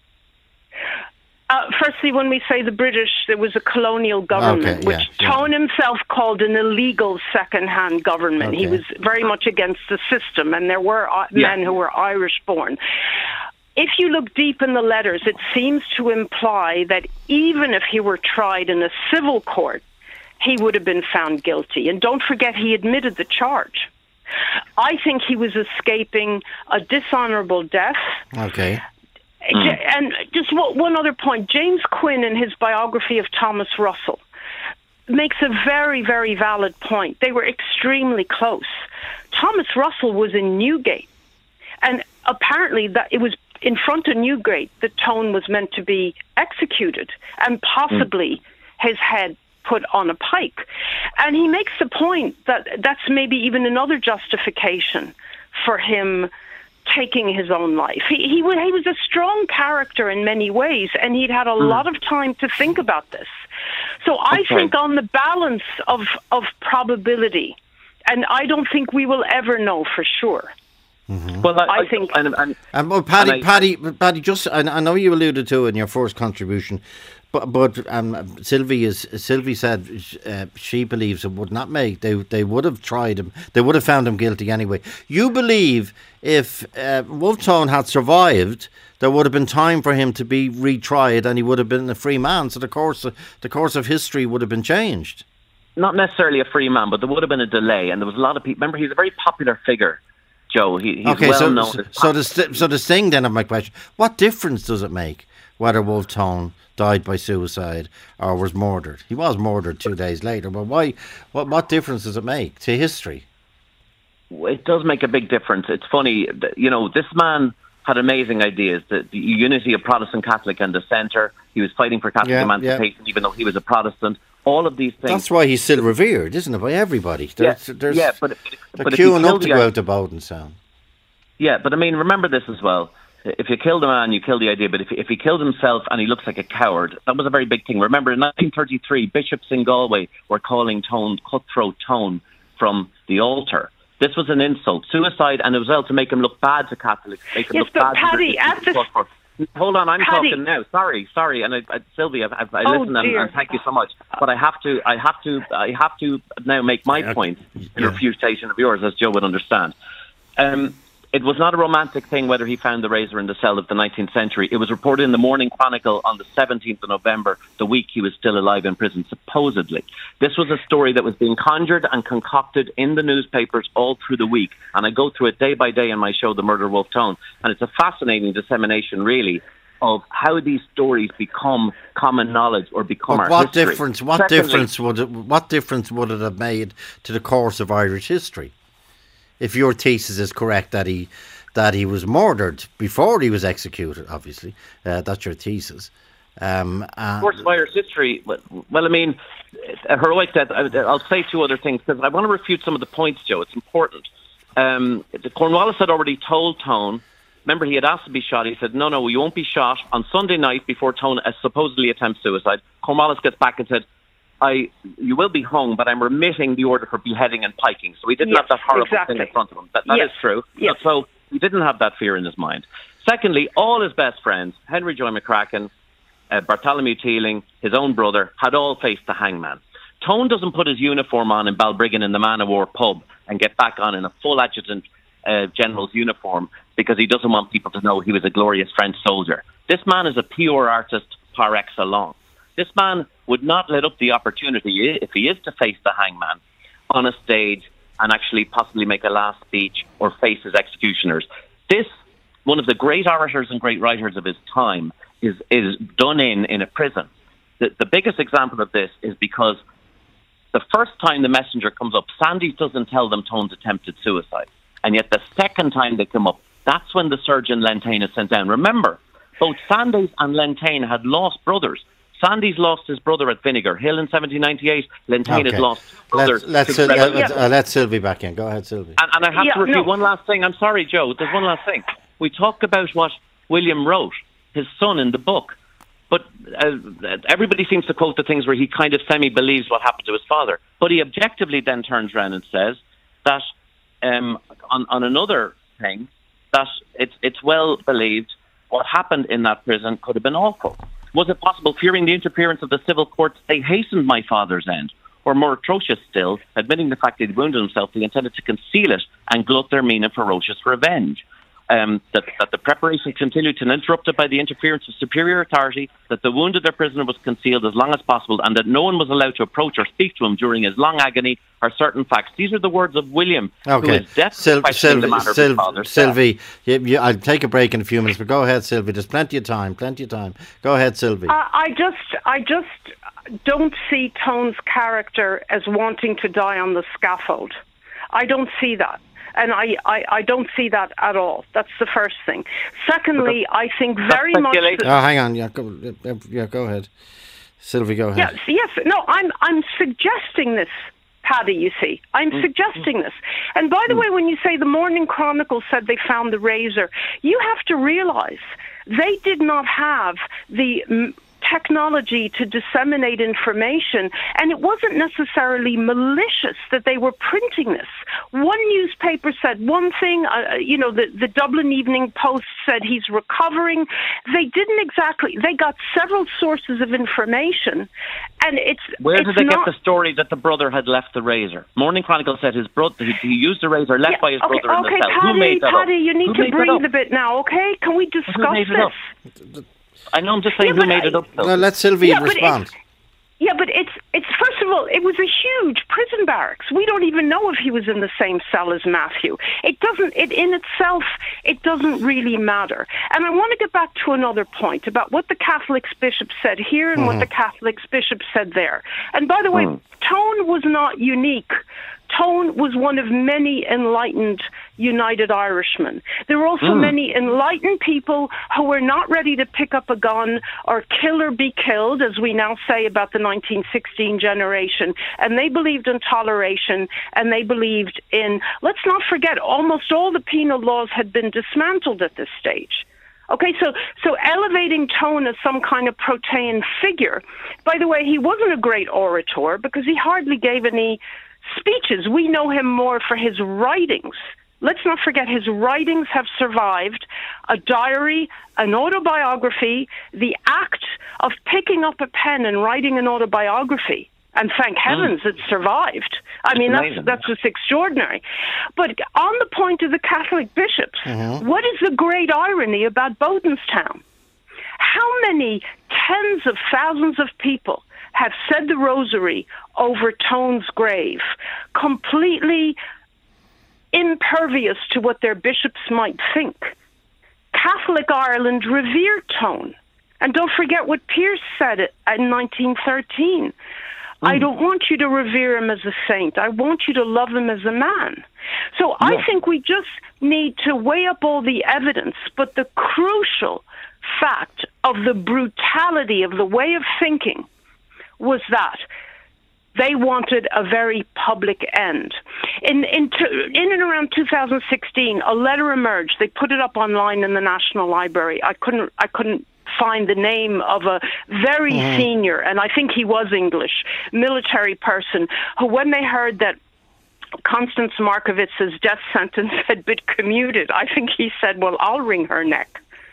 Uh, firstly, when we say the British, there was a colonial government, okay, which yeah, Tone yeah. himself called an illegal second-hand government. Okay. He was very much against the system, and there were uh, yeah. men who were Irish-born. If you look deep in the letters, it seems to imply that even if he were tried in a civil court, he would have been found guilty. And don't forget, he admitted the charge. I think he was escaping a dishonorable death. Okay. Mm. And just one other point. James Quinn, in his biography of Thomas Russell, makes a very, very valid point. They were extremely close. Thomas Russell was in Newgate. And apparently that it was in front of Newgate that Tone was meant to be executed, and possibly mm. his head put on a pike. And he makes the point that that's maybe even another justification for him taking his own life. He, he, he was a strong character in many ways, and he'd had a mm. lot of time to think about this. So I okay. think on the balance of, of probability, and I don't think we will ever know for sure. Mm-hmm. Well, I, I think... And, and, and well, Paddy, and I, Paddy, Paddy, just I, I know you alluded to it in your first contribution, But, but um, Sylvie is Sylvie said uh, she believes it would not make. They they would have tried him. They would have found him guilty anyway. You believe if uh, Wolfe Tone had survived, there would have been time for him to be retried, and he would have been a free man. So the course of, the course of history would have been changed. Not necessarily a free man, but there would have been a delay, and there was a lot of people. Remember, he's a very popular figure, Joe. He, he's okay, well so known. so, so the st- so the thing then of my question: what difference does it make whether Wolfe Tone died by suicide or was murdered? He was murdered two days later, but why? What what difference does it make to history? It does make a big difference. It's funny, you know, this man had amazing ideas. The, the unity of Protestant, Catholic, and the centre. He was fighting for Catholic yeah, emancipation, yeah. even though he was a Protestant. All of these things. That's why he's still revered, isn't it, by everybody? There's, yeah, there's, yeah, but, they're but queuing if up to the, go out to Bodenstown. Yeah, but I mean, remember this as well. If you kill the man, you kill the idea. But if if he killed himself and he looks like a coward, that was a very big thing. Remember, in nineteen thirty-three, bishops in Galway were calling Tone cutthroat Tone from the altar. This was an insult, suicide, and it was well to make him look bad to Catholics. Make him yes, look but bad Paddy, to at the... Hold on, I'm Paddy. talking now. Sorry, sorry, and I, I, Sylvie, I, I, I oh, listen and, and thank you so much. But I have to, I have to, I have to now make my point in yeah. refutation of yours, as Joe would understand. Um, It was not a romantic thing whether he found the razor in the cell of the nineteenth century. It was reported in the Morning Chronicle on the seventeenth of November, the week he was still alive in prison, supposedly. This was a story that was being conjured and concocted in the newspapers all through the week. And I go through it day by day in my show, The Murder of Wolfe Tone. And it's a fascinating dissemination, really, of how these stories become common knowledge or become but our what history. difference? What Secondly, difference would it? What difference would it have made to the course of Irish history? If your thesis is correct that he that he was murdered before he was executed, obviously, uh, that's your thesis. Um, of course, of Irish history. Well, I mean, a heroic death. I'll say two other things because I want to refute some of the points, Joe. It's important. Um, Cornwallis had already told Tone. Remember, he had asked to be shot. He said, "No, no, you won't be shot." On Sunday night, before Tone uh, supposedly attempts suicide, Cornwallis gets back and said, I, you will be hung, but I'm remitting the order for beheading and piking. So he didn't yes, have that horrible exactly. thing in front of him. That, that yes. is true. Yes. So he didn't have that fear in his mind. Secondly, all his best friends, Henry Joy McCracken, uh, Bartholomew Teeling, his own brother, had all faced the hangman. Tone doesn't put his uniform on in Balbriggan in the Man o' War pub and get back on in a full adjutant uh, general's uniform because he doesn't want people to know he was a glorious French soldier. This man is a P R artist par excellence. This man would not let up the opportunity, if he is to face the hangman, on a stage and actually possibly make a last speech or face his executioners. This, one of the great orators and great writers of his time, is, is done in in a prison. The, the biggest example of this is because the first time the messenger comes up, Sandys doesn't tell them Tone's attempted suicide. And yet the second time they come up, that's when the surgeon Lentane is sent down. Remember, both Sandys and Lentane had lost brothers. Sandys lost his brother at Vinegar Hill in seventeen ninety-eight. Lentane okay. had lost brothers. Let's, let's, uh, let's uh, let Sylvie back in. Go ahead, Sylvie. And, and I have yeah, to repeat no. one last thing. I'm sorry, Joe. There's one last thing. We talked about what William wrote, his son, in the book. But uh, everybody seems to quote the things where he kind of semi-believes what happened to his father. But he objectively then turns around and says that um, on, on another thing, that it's, it's well believed what happened in that prison could have been awful. Was it possible, fearing the interference of the civil courts, they hastened my father's end? Or more atrocious still, admitting the fact that he wounded himself, they intended to conceal it and glut their mean and ferocious revenge. Um, that, that the preparation continued uninterrupted by the interference of superior authority, that the wound of their prisoner was concealed as long as possible, and that no one was allowed to approach or speak to him during his long agony, are certain facts. These are the words of William, okay. who is definitely questioning the matter of his father's Sylvie, you, you, I'll take a break in a few minutes, but go ahead, Sylvie. There's plenty of time, plenty of time. Go ahead, Sylvie. Uh, I just, I just don't see Tone's character as wanting to die on the scaffold. I don't see that. And I, I, I don't see that at all. That's the first thing. Secondly, I think very much... Oh, hang on. Yeah, go, yeah, go ahead. Sylvie, go ahead. Yes, yes. No, I'm, I'm suggesting this, Paddy, you see. I'm Mm. suggesting this. And by the Mm. way, when you say the Morning Chronicle said they found the razor, you have to realise they did not have the... Mm, technology to disseminate information, and it wasn't necessarily malicious that they were printing this. One newspaper said one thing, uh, you know, the, the Dublin Evening Post said he's recovering. They didn't exactly, they got several sources of information, and it's Where it's did they not, get the story that the brother had left the razor? Morning Chronicle said his brother, he, he used the razor left yeah, by his okay, brother okay, in the cell. Paddy, Who made that Paddy, up? you need Who to made breathe that a bit now, okay? Can we discuss Who made it up? this? I know, I'm just saying Yeah, who made I, it up, though. No, let Sylvie Yeah, but respond. it's- Yeah, but it's it's first of all, it was a huge prison barracks. We don't even know if he was in the same cell as Matthew. It doesn't. It in itself, it doesn't really matter. And I want to get back to another point about what the Catholic bishop said here and mm. what the Catholic bishop said there. And by the way, mm. Tone was not unique. Tone was one of many enlightened United Irishmen. There were also mm. many enlightened people who were not ready to pick up a gun or kill or be killed, as we now say about the nineteen sixteen generation. And they believed in toleration, and they believed in, let's not forget, almost all the penal laws had been dismantled at this stage. Okay, so so elevating Tone as some kind of protean figure. By the way, he wasn't a great orator because he hardly gave any speeches. We know him more for his writings. Let's not forget his writings have survived a diary, an autobiography, the act of picking up a pen and writing an autobiography. And thank heavens mm. it survived. I mean, that's, that's just extraordinary. But on the point of the Catholic bishops, mm-hmm. what is the great irony about Bodenstown? How many tens of thousands of people have said the rosary over Tone's grave, completely impervious to what their bishops might think? Catholic Ireland revered Tone. And don't forget what Pierce said in nineteen thirteen. Mm. I don't want you to revere him as a saint. I want you to love him as a man. So yeah. I think we just need to weigh up all the evidence, but the crucial fact of the brutality of the way of thinking was that they wanted a very public end. In in, in and around two thousand sixteen, a letter emerged. They put it up online in the National Library. I couldn't I couldn't find the name of a very mm. senior, and I think he was English, military person, who when they heard that Constance Markowitz's death sentence had been commuted, I think he said, well, I'll wring her neck.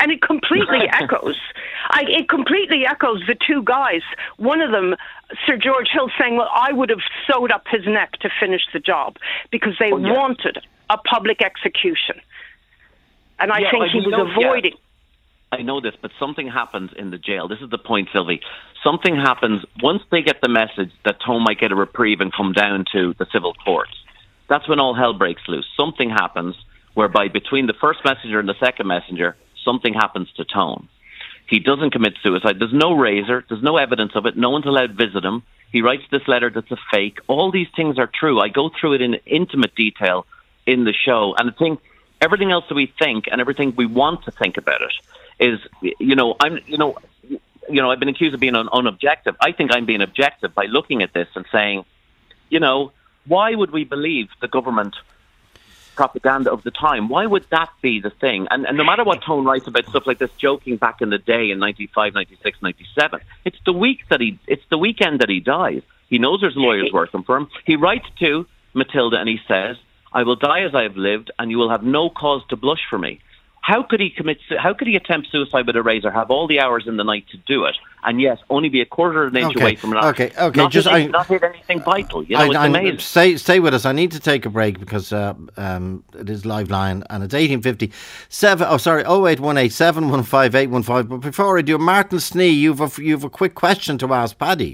And it completely echoes. I, it completely echoes the two guys. One of them, Sir George Hill, saying, well, I would have sewed up his neck to finish the job because they oh, yeah. wanted a public execution. And I yeah, think I he was know, avoiding. Yeah. I know this, but something happens in the jail. This is the point, Sylvie. Something happens once they get the message that Tone might get a reprieve and come down to the civil courts. That's when all hell breaks loose. Something happens whereby between the first messenger and the second messenger, something happens to Tone. He doesn't commit suicide. There's no razor. There's no evidence of it. No one's allowed to visit him. He writes this letter that's a fake. All these things are true. I go through it in intimate detail in the show. And I think everything else that we think and everything we want to think about it is, you know, I'm, you know, you know, I've been accused of being un- unobjective. I think I'm being objective by looking at this and saying, you know, why would we believe the government propaganda of the time? Why would that be the thing? And, and no matter what Tone writes about stuff like this, joking back in the day in ninety-five, ninety-six, ninety-seven, it's the week that he, it's the weekend that he dies. He knows there's lawyers working for him. He writes to Matilda and he says, I will die as I have lived and you will have no cause to blush for me. How could he commit, how could he attempt suicide with a razor, have all the hours in the night to do it, and yes, only be a quarter of an inch okay. away from it? Okay, okay, not just hit, I, not hit anything vital. You know, I, it's I'm, amazing. Stay, stay with us. I need to take a break because uh, um, it is live line and it's eighteen fifty seven. Oh, sorry, oh eight one eight seven one five eight one five. But before I do, Martin Snee, you've a, you've a quick question to ask Paddy.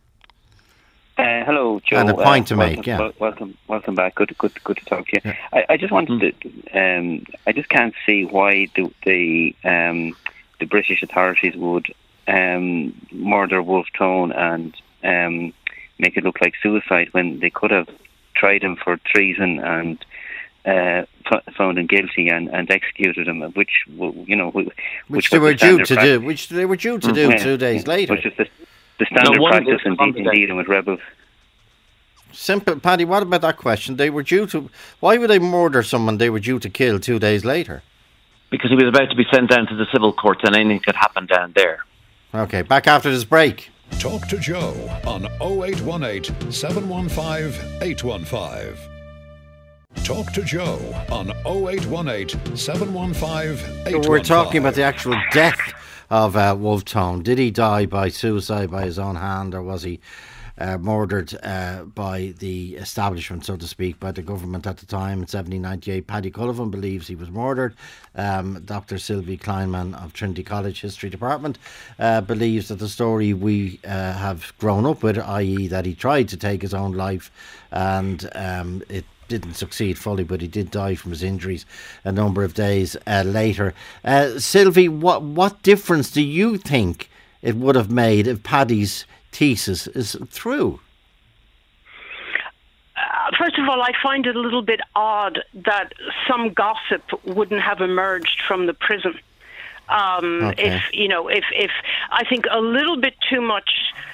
Uh, hello, Joe. And a point uh, to welcome, make, yeah. Wel- welcome, welcome back. Good, good, good to talk to you. Yeah. I, I just wanted to. Um, I just can't see why the the, um, the British authorities would um, murder Wolfe Tone and um, make it look like suicide when they could have tried him for treason and uh, f- found him guilty and, and executed him, which you know, which, Which they were due to do. Which they were due to do yeah, two days later. Which is the, the standard No, practice in, one de- in dealing with rebels. Simple, Paddy. What about that question? They were due to. Why would they murder someone they were due to kill two days later? Because he was about to be sent down to the civil courts and anything could happen down there. Okay, back after this break. Talk to Joe on oh eight one eight, seven one five, eight one five. Talk to Joe on oh eight one eight, seven one five, eight one five. We're talking about the actual death of uh, Wolfe Tone. Did he die by suicide by his own hand, or was he uh, murdered uh, by the establishment, so to speak, by the government at the time in seventeen ninety-eight? Paddy Cullivan believes he was murdered. Um, Doctor Sylvie Kleinman of Trinity College History Department uh, believes that the story we uh, have grown up with, that is that he tried to take his own life and um, it didn't succeed fully, but he did die from his injuries a number of days uh, later. Uh, Sylvie, what what difference do you think it would have made if Paddy's thesis is through? Uh, first of all, I find it a little bit odd that some gossip wouldn't have emerged from the prison. Um, Okay. If you know, if if I think a little bit too much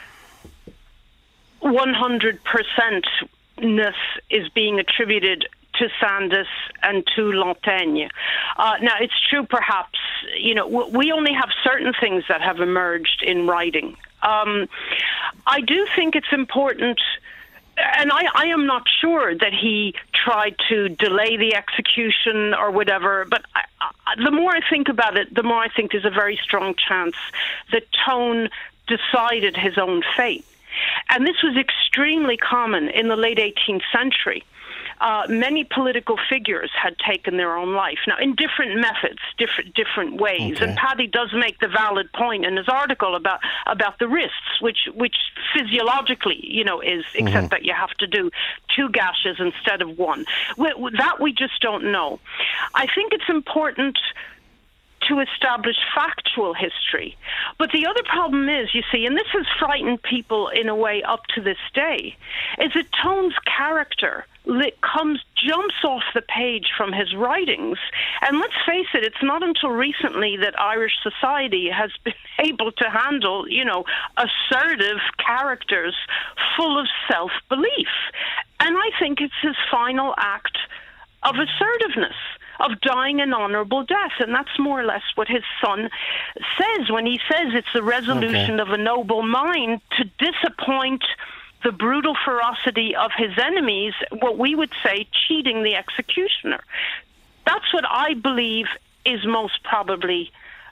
one hundred percent ness is being attributed to Sandys and to Lantaigne. Uh, now, it's true, perhaps, you know, w- we only have certain things that have emerged in writing. Um, I do think it's important, and I, I am not sure that he tried to delay the execution or whatever, but I, I, the more I think about it, the more I think there's a very strong chance that Tone decided his own fate. And this was extremely common in the late eighteenth century. Uh, many political figures had taken their own life. Now, in different methods, different different ways. Okay. And Paddy does make the valid point in his article about about the wrists, which which physiologically, you know, is Mm-hmm. except that you have to do two gashes instead of one. We, that we just don't know. I think it's important to establish factual history. But the other problem is, you see, and this has frightened people in a way up to this day, is that Tone's character lit, comes jumps off the page from his writings. And let's face it, it's not until recently that Irish society has been able to handle, you know, assertive characters full of self-belief. And I think it's his final act of assertiveness, of dying an honourable death. And that's more or less what his son says when he says it's the resolution Okay. of a noble mind to disappoint the brutal ferocity of his enemies, what we would say cheating the executioner. That's what I believe is most probably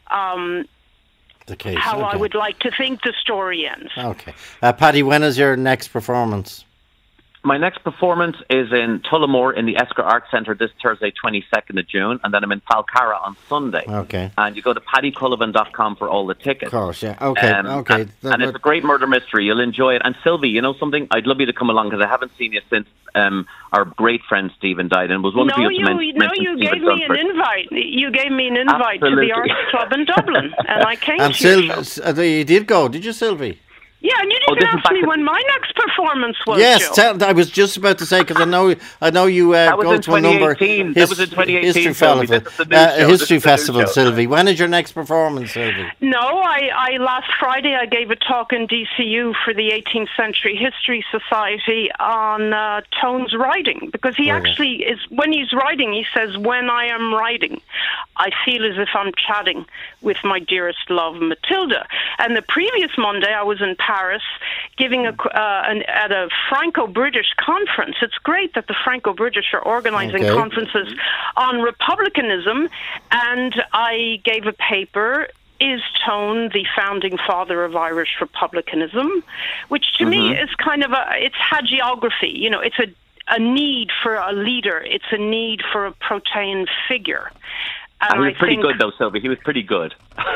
um, the case. how okay. I would like to think the story ends. Okay. Uh, Paddy, when is your next performance? My next performance is in Tullamore in the Esker Arts Centre this Thursday, twenty-second of June, and then I'm in Palcara on Sunday. Okay. And you go to paddy cullivan dot com for all the tickets. Of course, yeah. Okay, um, okay. And, and it's a great murder mystery. You'll enjoy it. And Sylvie, you know something? I'd love you to come along because I haven't seen you since um, our great friend Stephen died, and it was wonderful no, to you, mention. No, you gave me an invite. You gave me an invite Absolutely. to the Arts Club in Dublin, and I came and to your Syl- uh, you did go, did you, Sylvie? Yeah, and you Oh, didn't this is ask me back when my next performance was, Yes, Joe. tell, I was just about to say, because I know I know you uh, That was go in to a number. twenty eighteen. That was in twenty eighteen, History Sylvie. Festival, This is the new uh, show. History This is the new Festival, show. Sylvie. When is your next performance, Sylvie? No, I, I last Friday I gave a talk in D C U for the eighteenth Century History Society on uh, Tone's writing, because he Okay. actually is, when he's writing, he says, when I am writing, I feel as if I'm chatting with my dearest love, Matilda. And the previous Monday I was in Paris giving a, uh, an, at a Franco-British conference. It's great that the Franco-British are organizing Okay. conferences on republicanism, and I gave a paper, Is Tone the founding father of Irish republicanism? Which to me is kind of a, it's hagiography. You know, it's a, a need for a leader. It's a need for a protean figure. And And he was I pretty think, good, though, Sylvie. He was pretty good.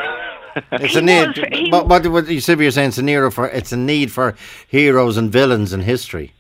It's He a need. was- he- what, what, what you Sylvie, you're saying it's a need for it's a need for heroes and villains in history.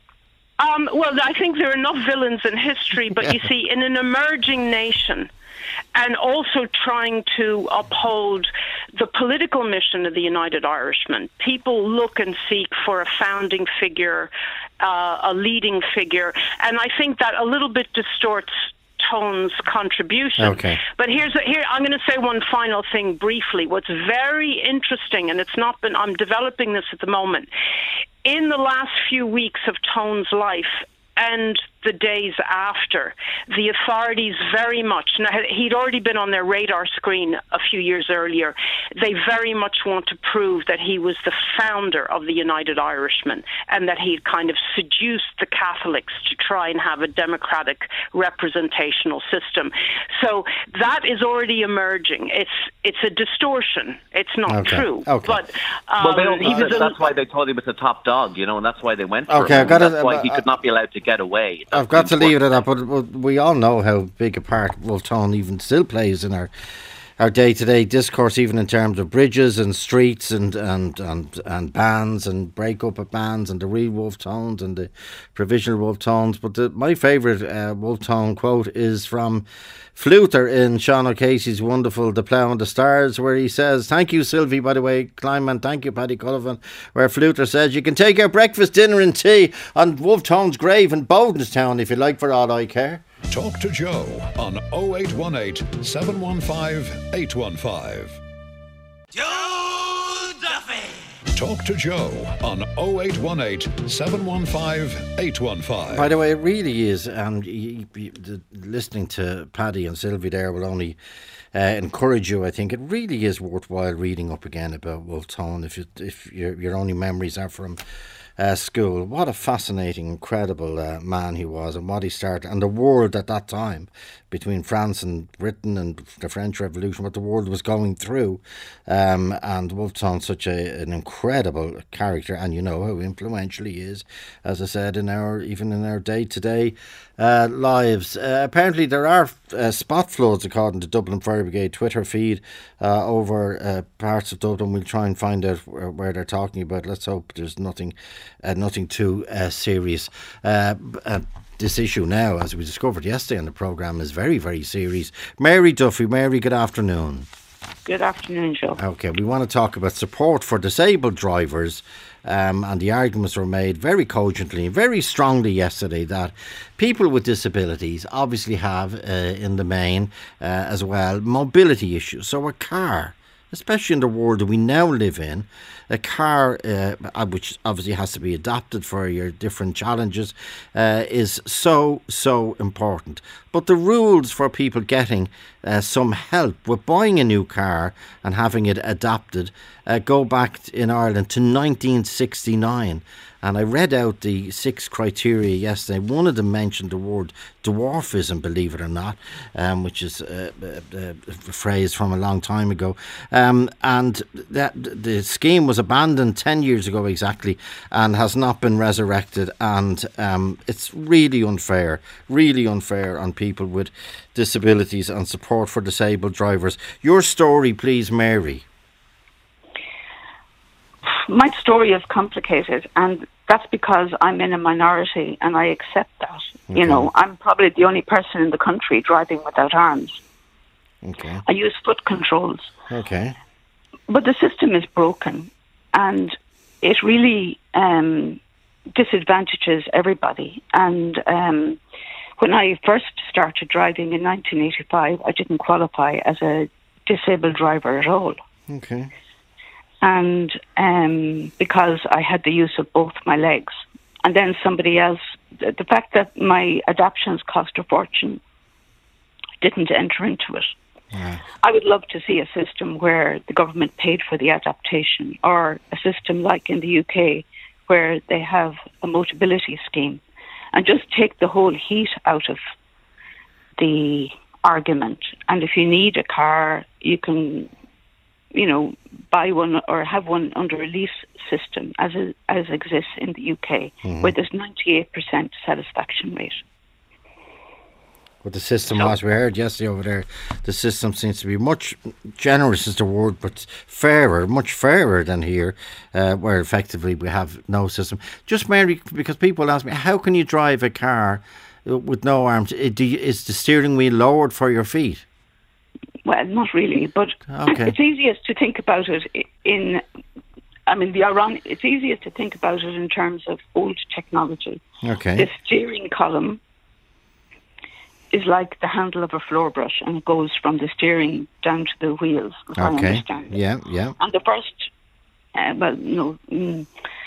Um, well, I think there are enough villains in history, but you see, in an emerging nation, and also trying to uphold the political mission of the United Irishmen, people look and seek for a founding figure, uh, a leading figure, and I think that a little bit distorts Tone's contribution. Okay. But here's a, here I'm going to say one final thing briefly. What's very interesting, and it's not been, I'm developing this at the moment, in the last few weeks of Tone's life and the days after, the authorities very much, now he'd already been on their radar screen a few years earlier, they very much want to prove that he was the founder of the United Irishmen and that he'd kind of seduced the Catholics to try and have a democratic representational system. So that is already emerging. It's it's a distortion. It's not Okay. true. Okay. But um, Well, they don't, he was a, that's why they thought he was the top dog, you know, and that's why they went for Okay, him. I've got That's it, why uh, he could not be allowed to get away. I've got to leave it at that, but, but we all know how big a part Wolfe Tone even still plays in our our day-to-day discourse, even in terms of bridges and streets and and and, and bands and break-up of bands and the real Wolfe Tones and the provisional Wolfe Tones. But the, my favourite uh, Wolfe Tone quote is from Fluter in Sean O'Casey's wonderful The Plough and the Stars, where he says, thank you, Sylvie, by the way, Kleinman, thank you, Paddy Cullivan, where Fluter says, you can take your breakfast, dinner and tea on Wolfe Tone's grave in Bodenstown if you like, for all I care. Talk to Joe on oh eight one eight, seven one five, eight one five. Joe Duffy! Talk to Joe on oh eight one eight, seven one five, eight one five. By the way, it really is, and you, you, the, listening to Paddy and Sylvie there will only uh, encourage you. I think it really is worthwhile reading up again about Wolfe Tone if you, if your your only memories are from uh, school. What a fascinating, incredible uh, man he was, and what he started, and the world at that time, between France and Britain and the French Revolution, what the world was going through. Um, and Wolfe Tone's such a, an incredible character, and you know how influential he is, as I said, in our even in our day-to-day uh, lives. Uh, apparently there are uh, spot floods, according to Dublin Fire Brigade Twitter feed, uh, over uh, parts of Dublin. We'll try and find out where, where they're talking about. Let's hope there's nothing uh, nothing too uh, serious. Uh, uh, This issue now, as we discovered yesterday on the programme, is very, very serious. Mary Duffy. Mary, good afternoon. Good afternoon, Joe. Okay, we want to talk about support for disabled drivers, um, and the arguments were made very cogently and very strongly yesterday that people with disabilities obviously have, uh, in the main, uh, as well, mobility issues. So a car, especially in the world that we now live in, a car, uh, which obviously has to be adapted for your different challenges, uh, is so, so important. But the rules for people getting uh, some help with buying a new car and having it adapted uh, go back in Ireland to nineteen sixty-nine. and I read out the six criteria yesterday. One of them mentioned the word dwarfism, believe it or not, um, which is uh, uh, uh, a phrase from a long time ago. Um, and that the scheme was abandoned ten years ago exactly, and has not been resurrected. And um, it's really unfair, really unfair on people with disabilities and support for disabled drivers. Your story, please, Mary. My story is complicated, and that's because I'm in a minority, and I accept that. Okay. You know, I'm probably the only person in the country driving without arms. Okay. I use foot controls. Okay. But the system is broken, and it really um, disadvantages everybody. And um, when I first started driving in nineteen eighty-five, I didn't qualify as a disabled driver at all. Okay. And um, because I had the use of both my legs. And then somebody else, the, the fact that my adaptations cost a fortune, didn't enter into it. Yeah. I would love to see a system where the government paid for the adaptation, or a system like in the U K where they have a Motability scheme, and just take the whole heat out of the argument. And if you need a car, you can, you know, buy one or have one under a lease system, as a, as exists in the U K, mm-hmm. where there's ninety-eight percent satisfaction rate. But the system, so, as we heard yesterday over there, the system seems to be much, generous is the word, but fairer, much fairer than here, uh, where effectively we have no system. Just, Mary, because people ask me, how can you drive a car with no arms? Is the steering wheel lowered for your feet? Well, not really, but okay. It's easiest to think about it in, I mean, the ironic, it's easiest to think about it in terms of old technology. Okay. The steering column is like the handle of a floor brush, and it goes from the steering down to the wheels, if okay. I understand. Yeah, yeah. And the first, uh, well, no, mm,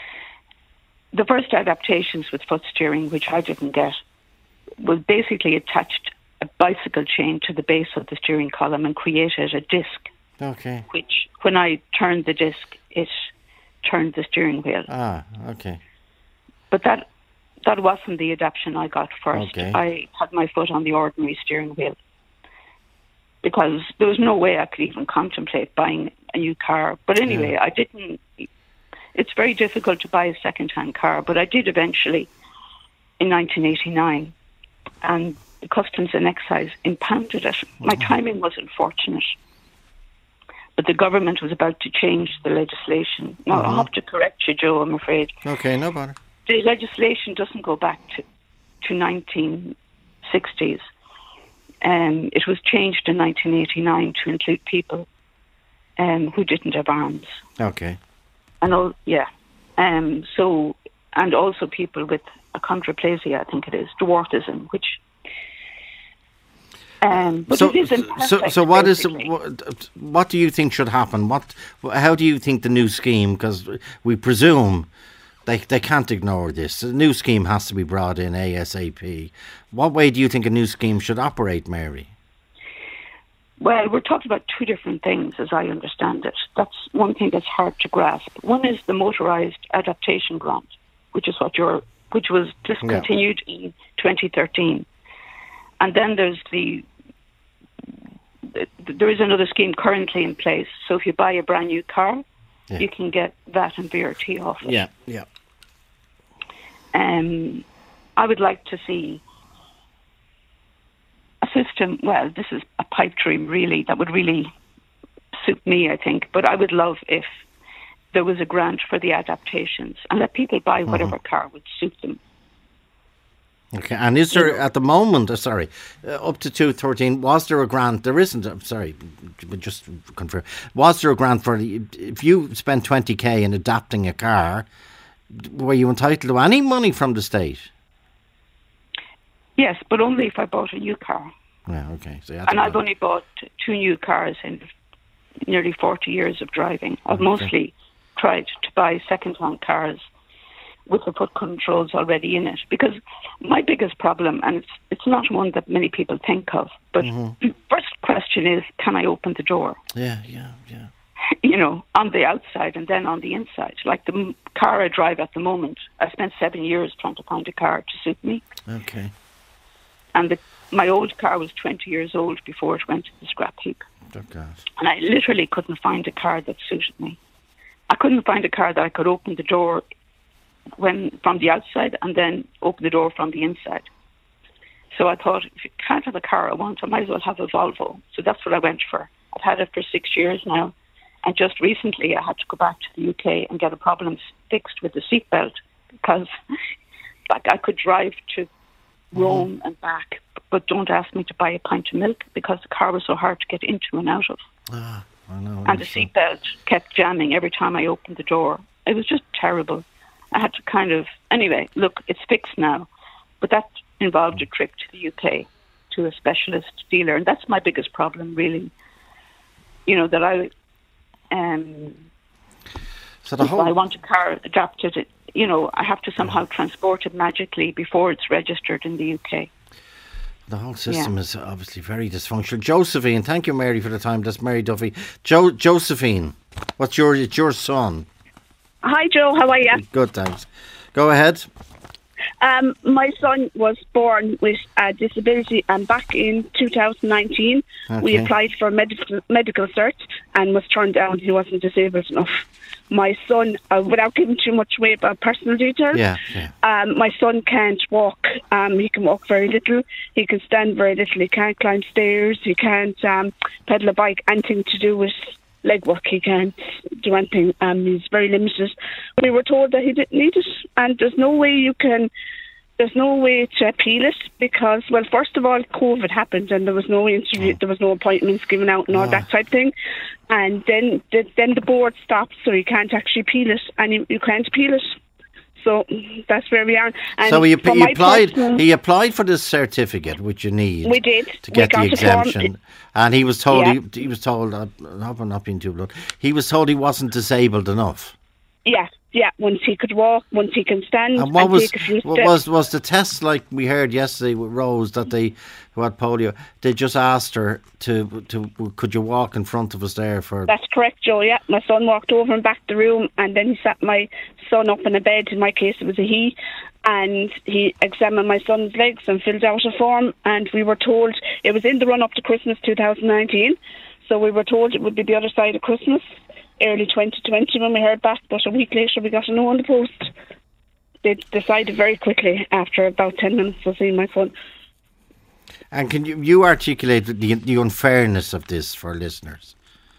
the first adaptations with foot steering, which I didn't get, was basically attached a bicycle chain to the base of the steering column and created a disc. Okay. Which, when I turned the disc, it turned the steering wheel. Ah, okay. But that that wasn't the adaptation I got first. Okay. I had my foot on the ordinary steering wheel because there was no way I could even contemplate buying a new car. But anyway, yeah. I didn't. It's very difficult to buy a second-hand car, but I did eventually in nineteen eighty-nine, and the Customs and Excise impounded it. My timing was unfortunate, but the government was about to change the legislation. Now, mm-hmm. I'll have to correct you, Joe, I'm afraid. Okay, no bother. The legislation doesn't go back to, to nineteen sixties. Um, it was changed in nineteen eighty-nine to include people um, who didn't have arms. Okay. And all, yeah. Um, so, and also people with achondroplasia, I think it is, dwarfism, which... Um, but so, it is imperfect, so, so what is basically. what, what do you think should happen? What, how do you think the new scheme? Because we presume they they can't ignore this. The new scheme has to be brought in ASAP. What way do you think a new scheme should operate, Mary? Well, we're talking about two different things, as I understand it. That's one thing that's hard to grasp. One is the motorised adaptation grant, which is what you're, which was discontinued yeah. in twenty thirteen, and then there's the there is another scheme currently in place. So if you buy a brand new car, yeah. you can get V A T and V R T off it. Yeah, yeah. Um, I would like to see a system. Well, this is a pipe dream, really. That would really suit me, I think. But I would love if there was a grant for the adaptations and let people buy whatever mm-hmm. car would suit them. Okay, and is there at the moment, uh, sorry, uh, up to two thirteen, was there a grant? There isn't, I'm sorry, just confirm. Was there a grant for, the, if you spend twenty K in adapting a car, were you entitled to any money from the state? Yes, but only if I bought a new car. Yeah, okay. So and I've only bought two new cars in nearly forty years of driving. I've okay. mostly tried to buy second-hand cars with the foot controls already in it, because my biggest problem, and it's it's not one that many people think of, but mm-hmm. the first question is, can I open the door? Yeah, yeah, yeah. you know, on the outside and then on the inside. Like the m- car I drive at the moment, I spent seven years trying to find a car to suit me. Okay. And the, my old car was twenty years old before it went to the scrap heap. Okay. And I literally couldn't find a car that suited me. I couldn't find a car that I could open the door when from the outside and then open the door from the inside. So I thought, if you can't have a car I want, I might as well have a Volvo. So that's what I went for. I've had it for six years now. And just recently I had to go back to the U K and get a problem fixed with the seatbelt because like I could drive to Rome and back, but don't ask me to buy a pint of milk because the car was so hard to get into and out of. Ah, I know. And the seatbelt kept jamming every time I opened the door. It was just terrible. I had to kind of... Anyway, look, it's fixed now. But that involved a trip to the U K to a specialist dealer. And that's my biggest problem, really. You know, that I... Um, so the whole... If I want a car adapted, you know, I have to somehow transport it magically before it's registered in the U K. The whole system Yeah. is obviously very dysfunctional. Josephine, thank you, Mary, for the time. That's Mary Duffy. Jo- Josephine, what's your, it's your son? Hi, Joe. How are you? Good, thanks. Go ahead. Um, my son was born with a disability, and back in two thousand nineteen, we Okay. applied for medical medical cert and was turned down. He wasn't disabled enough. My son, uh, without giving too much away about personal details, Yeah, yeah. um, my son can't walk. Um, he can walk very little. He can stand very little. He can't climb stairs. He can't um, pedal a bike. Anything to do with leg work, he can't do anything. Um, he's very limited. We were told that he didn't need it, and there's no way you can. There's no way to appeal it because, well, first of all, COVID happened and there was no interview, Oh. there was no appointments given out and all Ah. that type of thing. And then, the, then the board stopped, so you can't actually appeal it, and you, you can't appeal it. So that's where we are. And so he, for he my applied. personal- He applied for this certificate, which you need. We did. to We get got the the form. exemption, and he was told. Yeah. He, he was told. I hope I'm not being too blunt. He was told he wasn't disabled enough. Yeah, yeah. Once he could walk, once he can stand, And what and was take a few what steps. was was the test like we heard yesterday with Rose that they who had polio? They just asked her to to could you walk in front of us there for. That's correct, Joe. Yeah, my son walked over and back the room, and then he sat my son up in a bed. In my case, it was a he, and he examined my son's legs and filled out a form. And we were told it was in the run up to Christmas two thousand nineteen, so we were told it would be the other side of Christmas, early twenty twenty, when we heard back. But a week later, we got a no on the post. They decided very quickly after about ten minutes of seeing my son. And can you you articulate the the unfairness of this for listeners?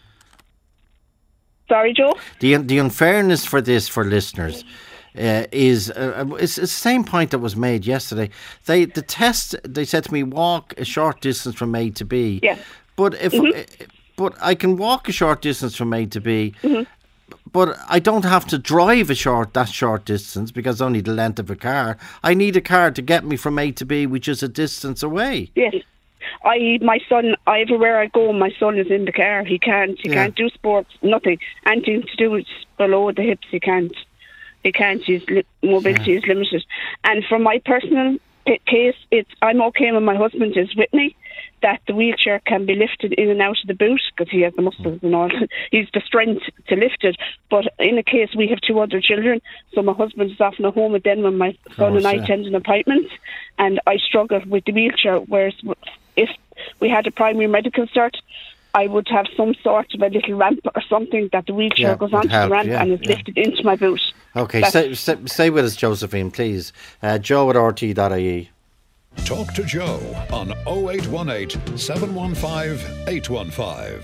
Sorry, Joe? The the unfairness for this for listeners uh, is uh, it's, it's the same point that was made yesterday. They the test they said to me, walk a short distance from A to B. Yeah. But if Mhm. uh, but I can walk a short distance from A to B. Mm-hmm. But I don't have to drive a short that short distance because only the length of a car. I need a car to get me from A to B, which is a distance away. Yes. I, my son, everywhere I go, my son is in the car. He can't, he Yeah. can't do sports, nothing. Anything to do with below the hips, he can't. He can't. His li- mobility is limited. And for my personal p- case, it's I'm okay when my husband is with me, that the wheelchair can be lifted in and out of the boot because he has the muscles and all. He's the strength to lift it. But in a case, we have two other children, so my husband is often at home with them when my son course, and I yeah. attend an appointment, and I struggle with the wheelchair. Whereas if we had a primary medical cert, I would have some sort of a little ramp or something that the wheelchair Yeah, goes would onto help, the ramp yeah, and is yeah. lifted into my boot. Okay, That's- stay, stay, stay with us, Josephine, please. Uh, Joe at r t dot I E. Talk to Joe on oh eight one eight, seven one five, eight one five.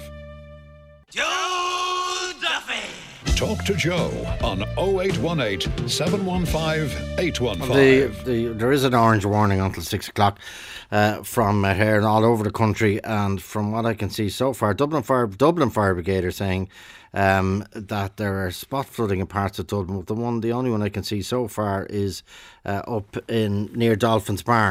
Joe Duffy! Talk to Joe on oh eight one eight, seven one five, eight one five. The, the, there is an orange warning until six o'clock uh, from uh, here and all over the country. And from what I can see so far, Dublin Fire Dublin Fire Brigade are saying um, that there are spot flooding in parts of Dublin. But the one, the only one I can see so far is uh, up in near Dolphin's Barn.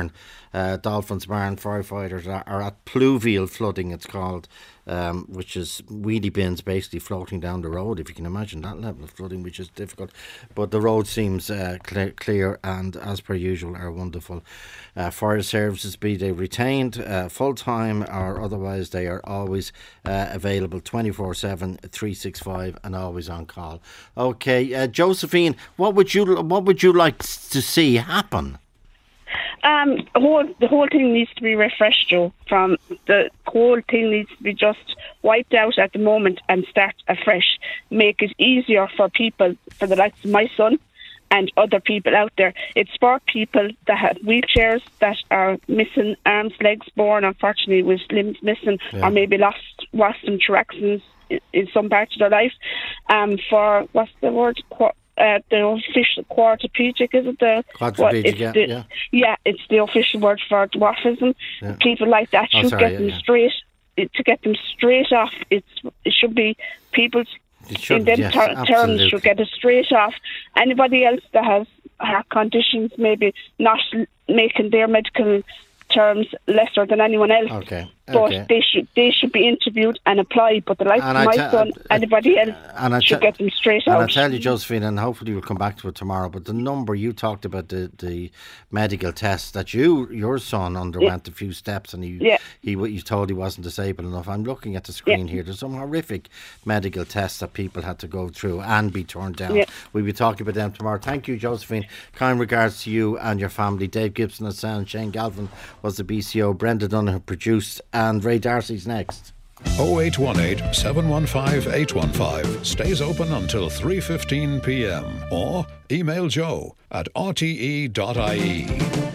uh, Dolphins Barn firefighters are, are at pluvial flooding, it's called, um, which is wheelie bins basically floating down the road, if you can imagine that level of flooding, which is difficult. But the road seems uh, clear, clear and, as per usual, are wonderful. Uh, fire services, be they retained uh, full-time or otherwise, they are always uh, available twenty-four seven, three sixty-five and always on call. Okay, uh, Josephine, what would you what would you like to see happen? Um, the whole the whole thing needs to be refreshed, Joe. From the whole thing needs to be just wiped out at the moment and start afresh. Make it easier for people, for the likes of my son and other people out there. It's for people that have wheelchairs, that are missing arms, legs, born unfortunately with limbs missing, Yeah. or maybe lost lost them through accidents in, in some parts of their life. Um, for what's the word? Qu- Uh, the official quadriplegic, is it the Quadriplegic, what, it's yeah, the, yeah. yeah, it's the official word for dwarfism. Yeah. People like that Oh, should sorry, get yeah, them yeah. straight. To get them straight off, it's it should be people It should, in them yes, ter- terms absolutely. should get it straight off. Anybody else that has heart conditions, maybe not l- making their medical terms lesser than anyone else. Okay, But okay. they should they should be interviewed and apply. But the likes And of I my te- son, I- anybody else and I should te- get them straight And out. I tell you, Josephine, and hopefully we'll come back to it tomorrow, but the number you talked about, the, the medical tests that you your son underwent a few steps and he, Yeah. he you told he wasn't disabled enough. I'm looking at the screen Yeah. here. There's some horrific medical tests that people had to go through and be turned down. Yeah. We'll be talking about them tomorrow. Thank you, Josephine. Kind regards to you and your family. Dave Gibson at sound, Shane Galvin was the B C O, Brenda Dunn produced, and Ray Darcy's next. oh eight one eight, seven one five, eight one five stays open until three fifteen p m or email joe at r t e dot i e.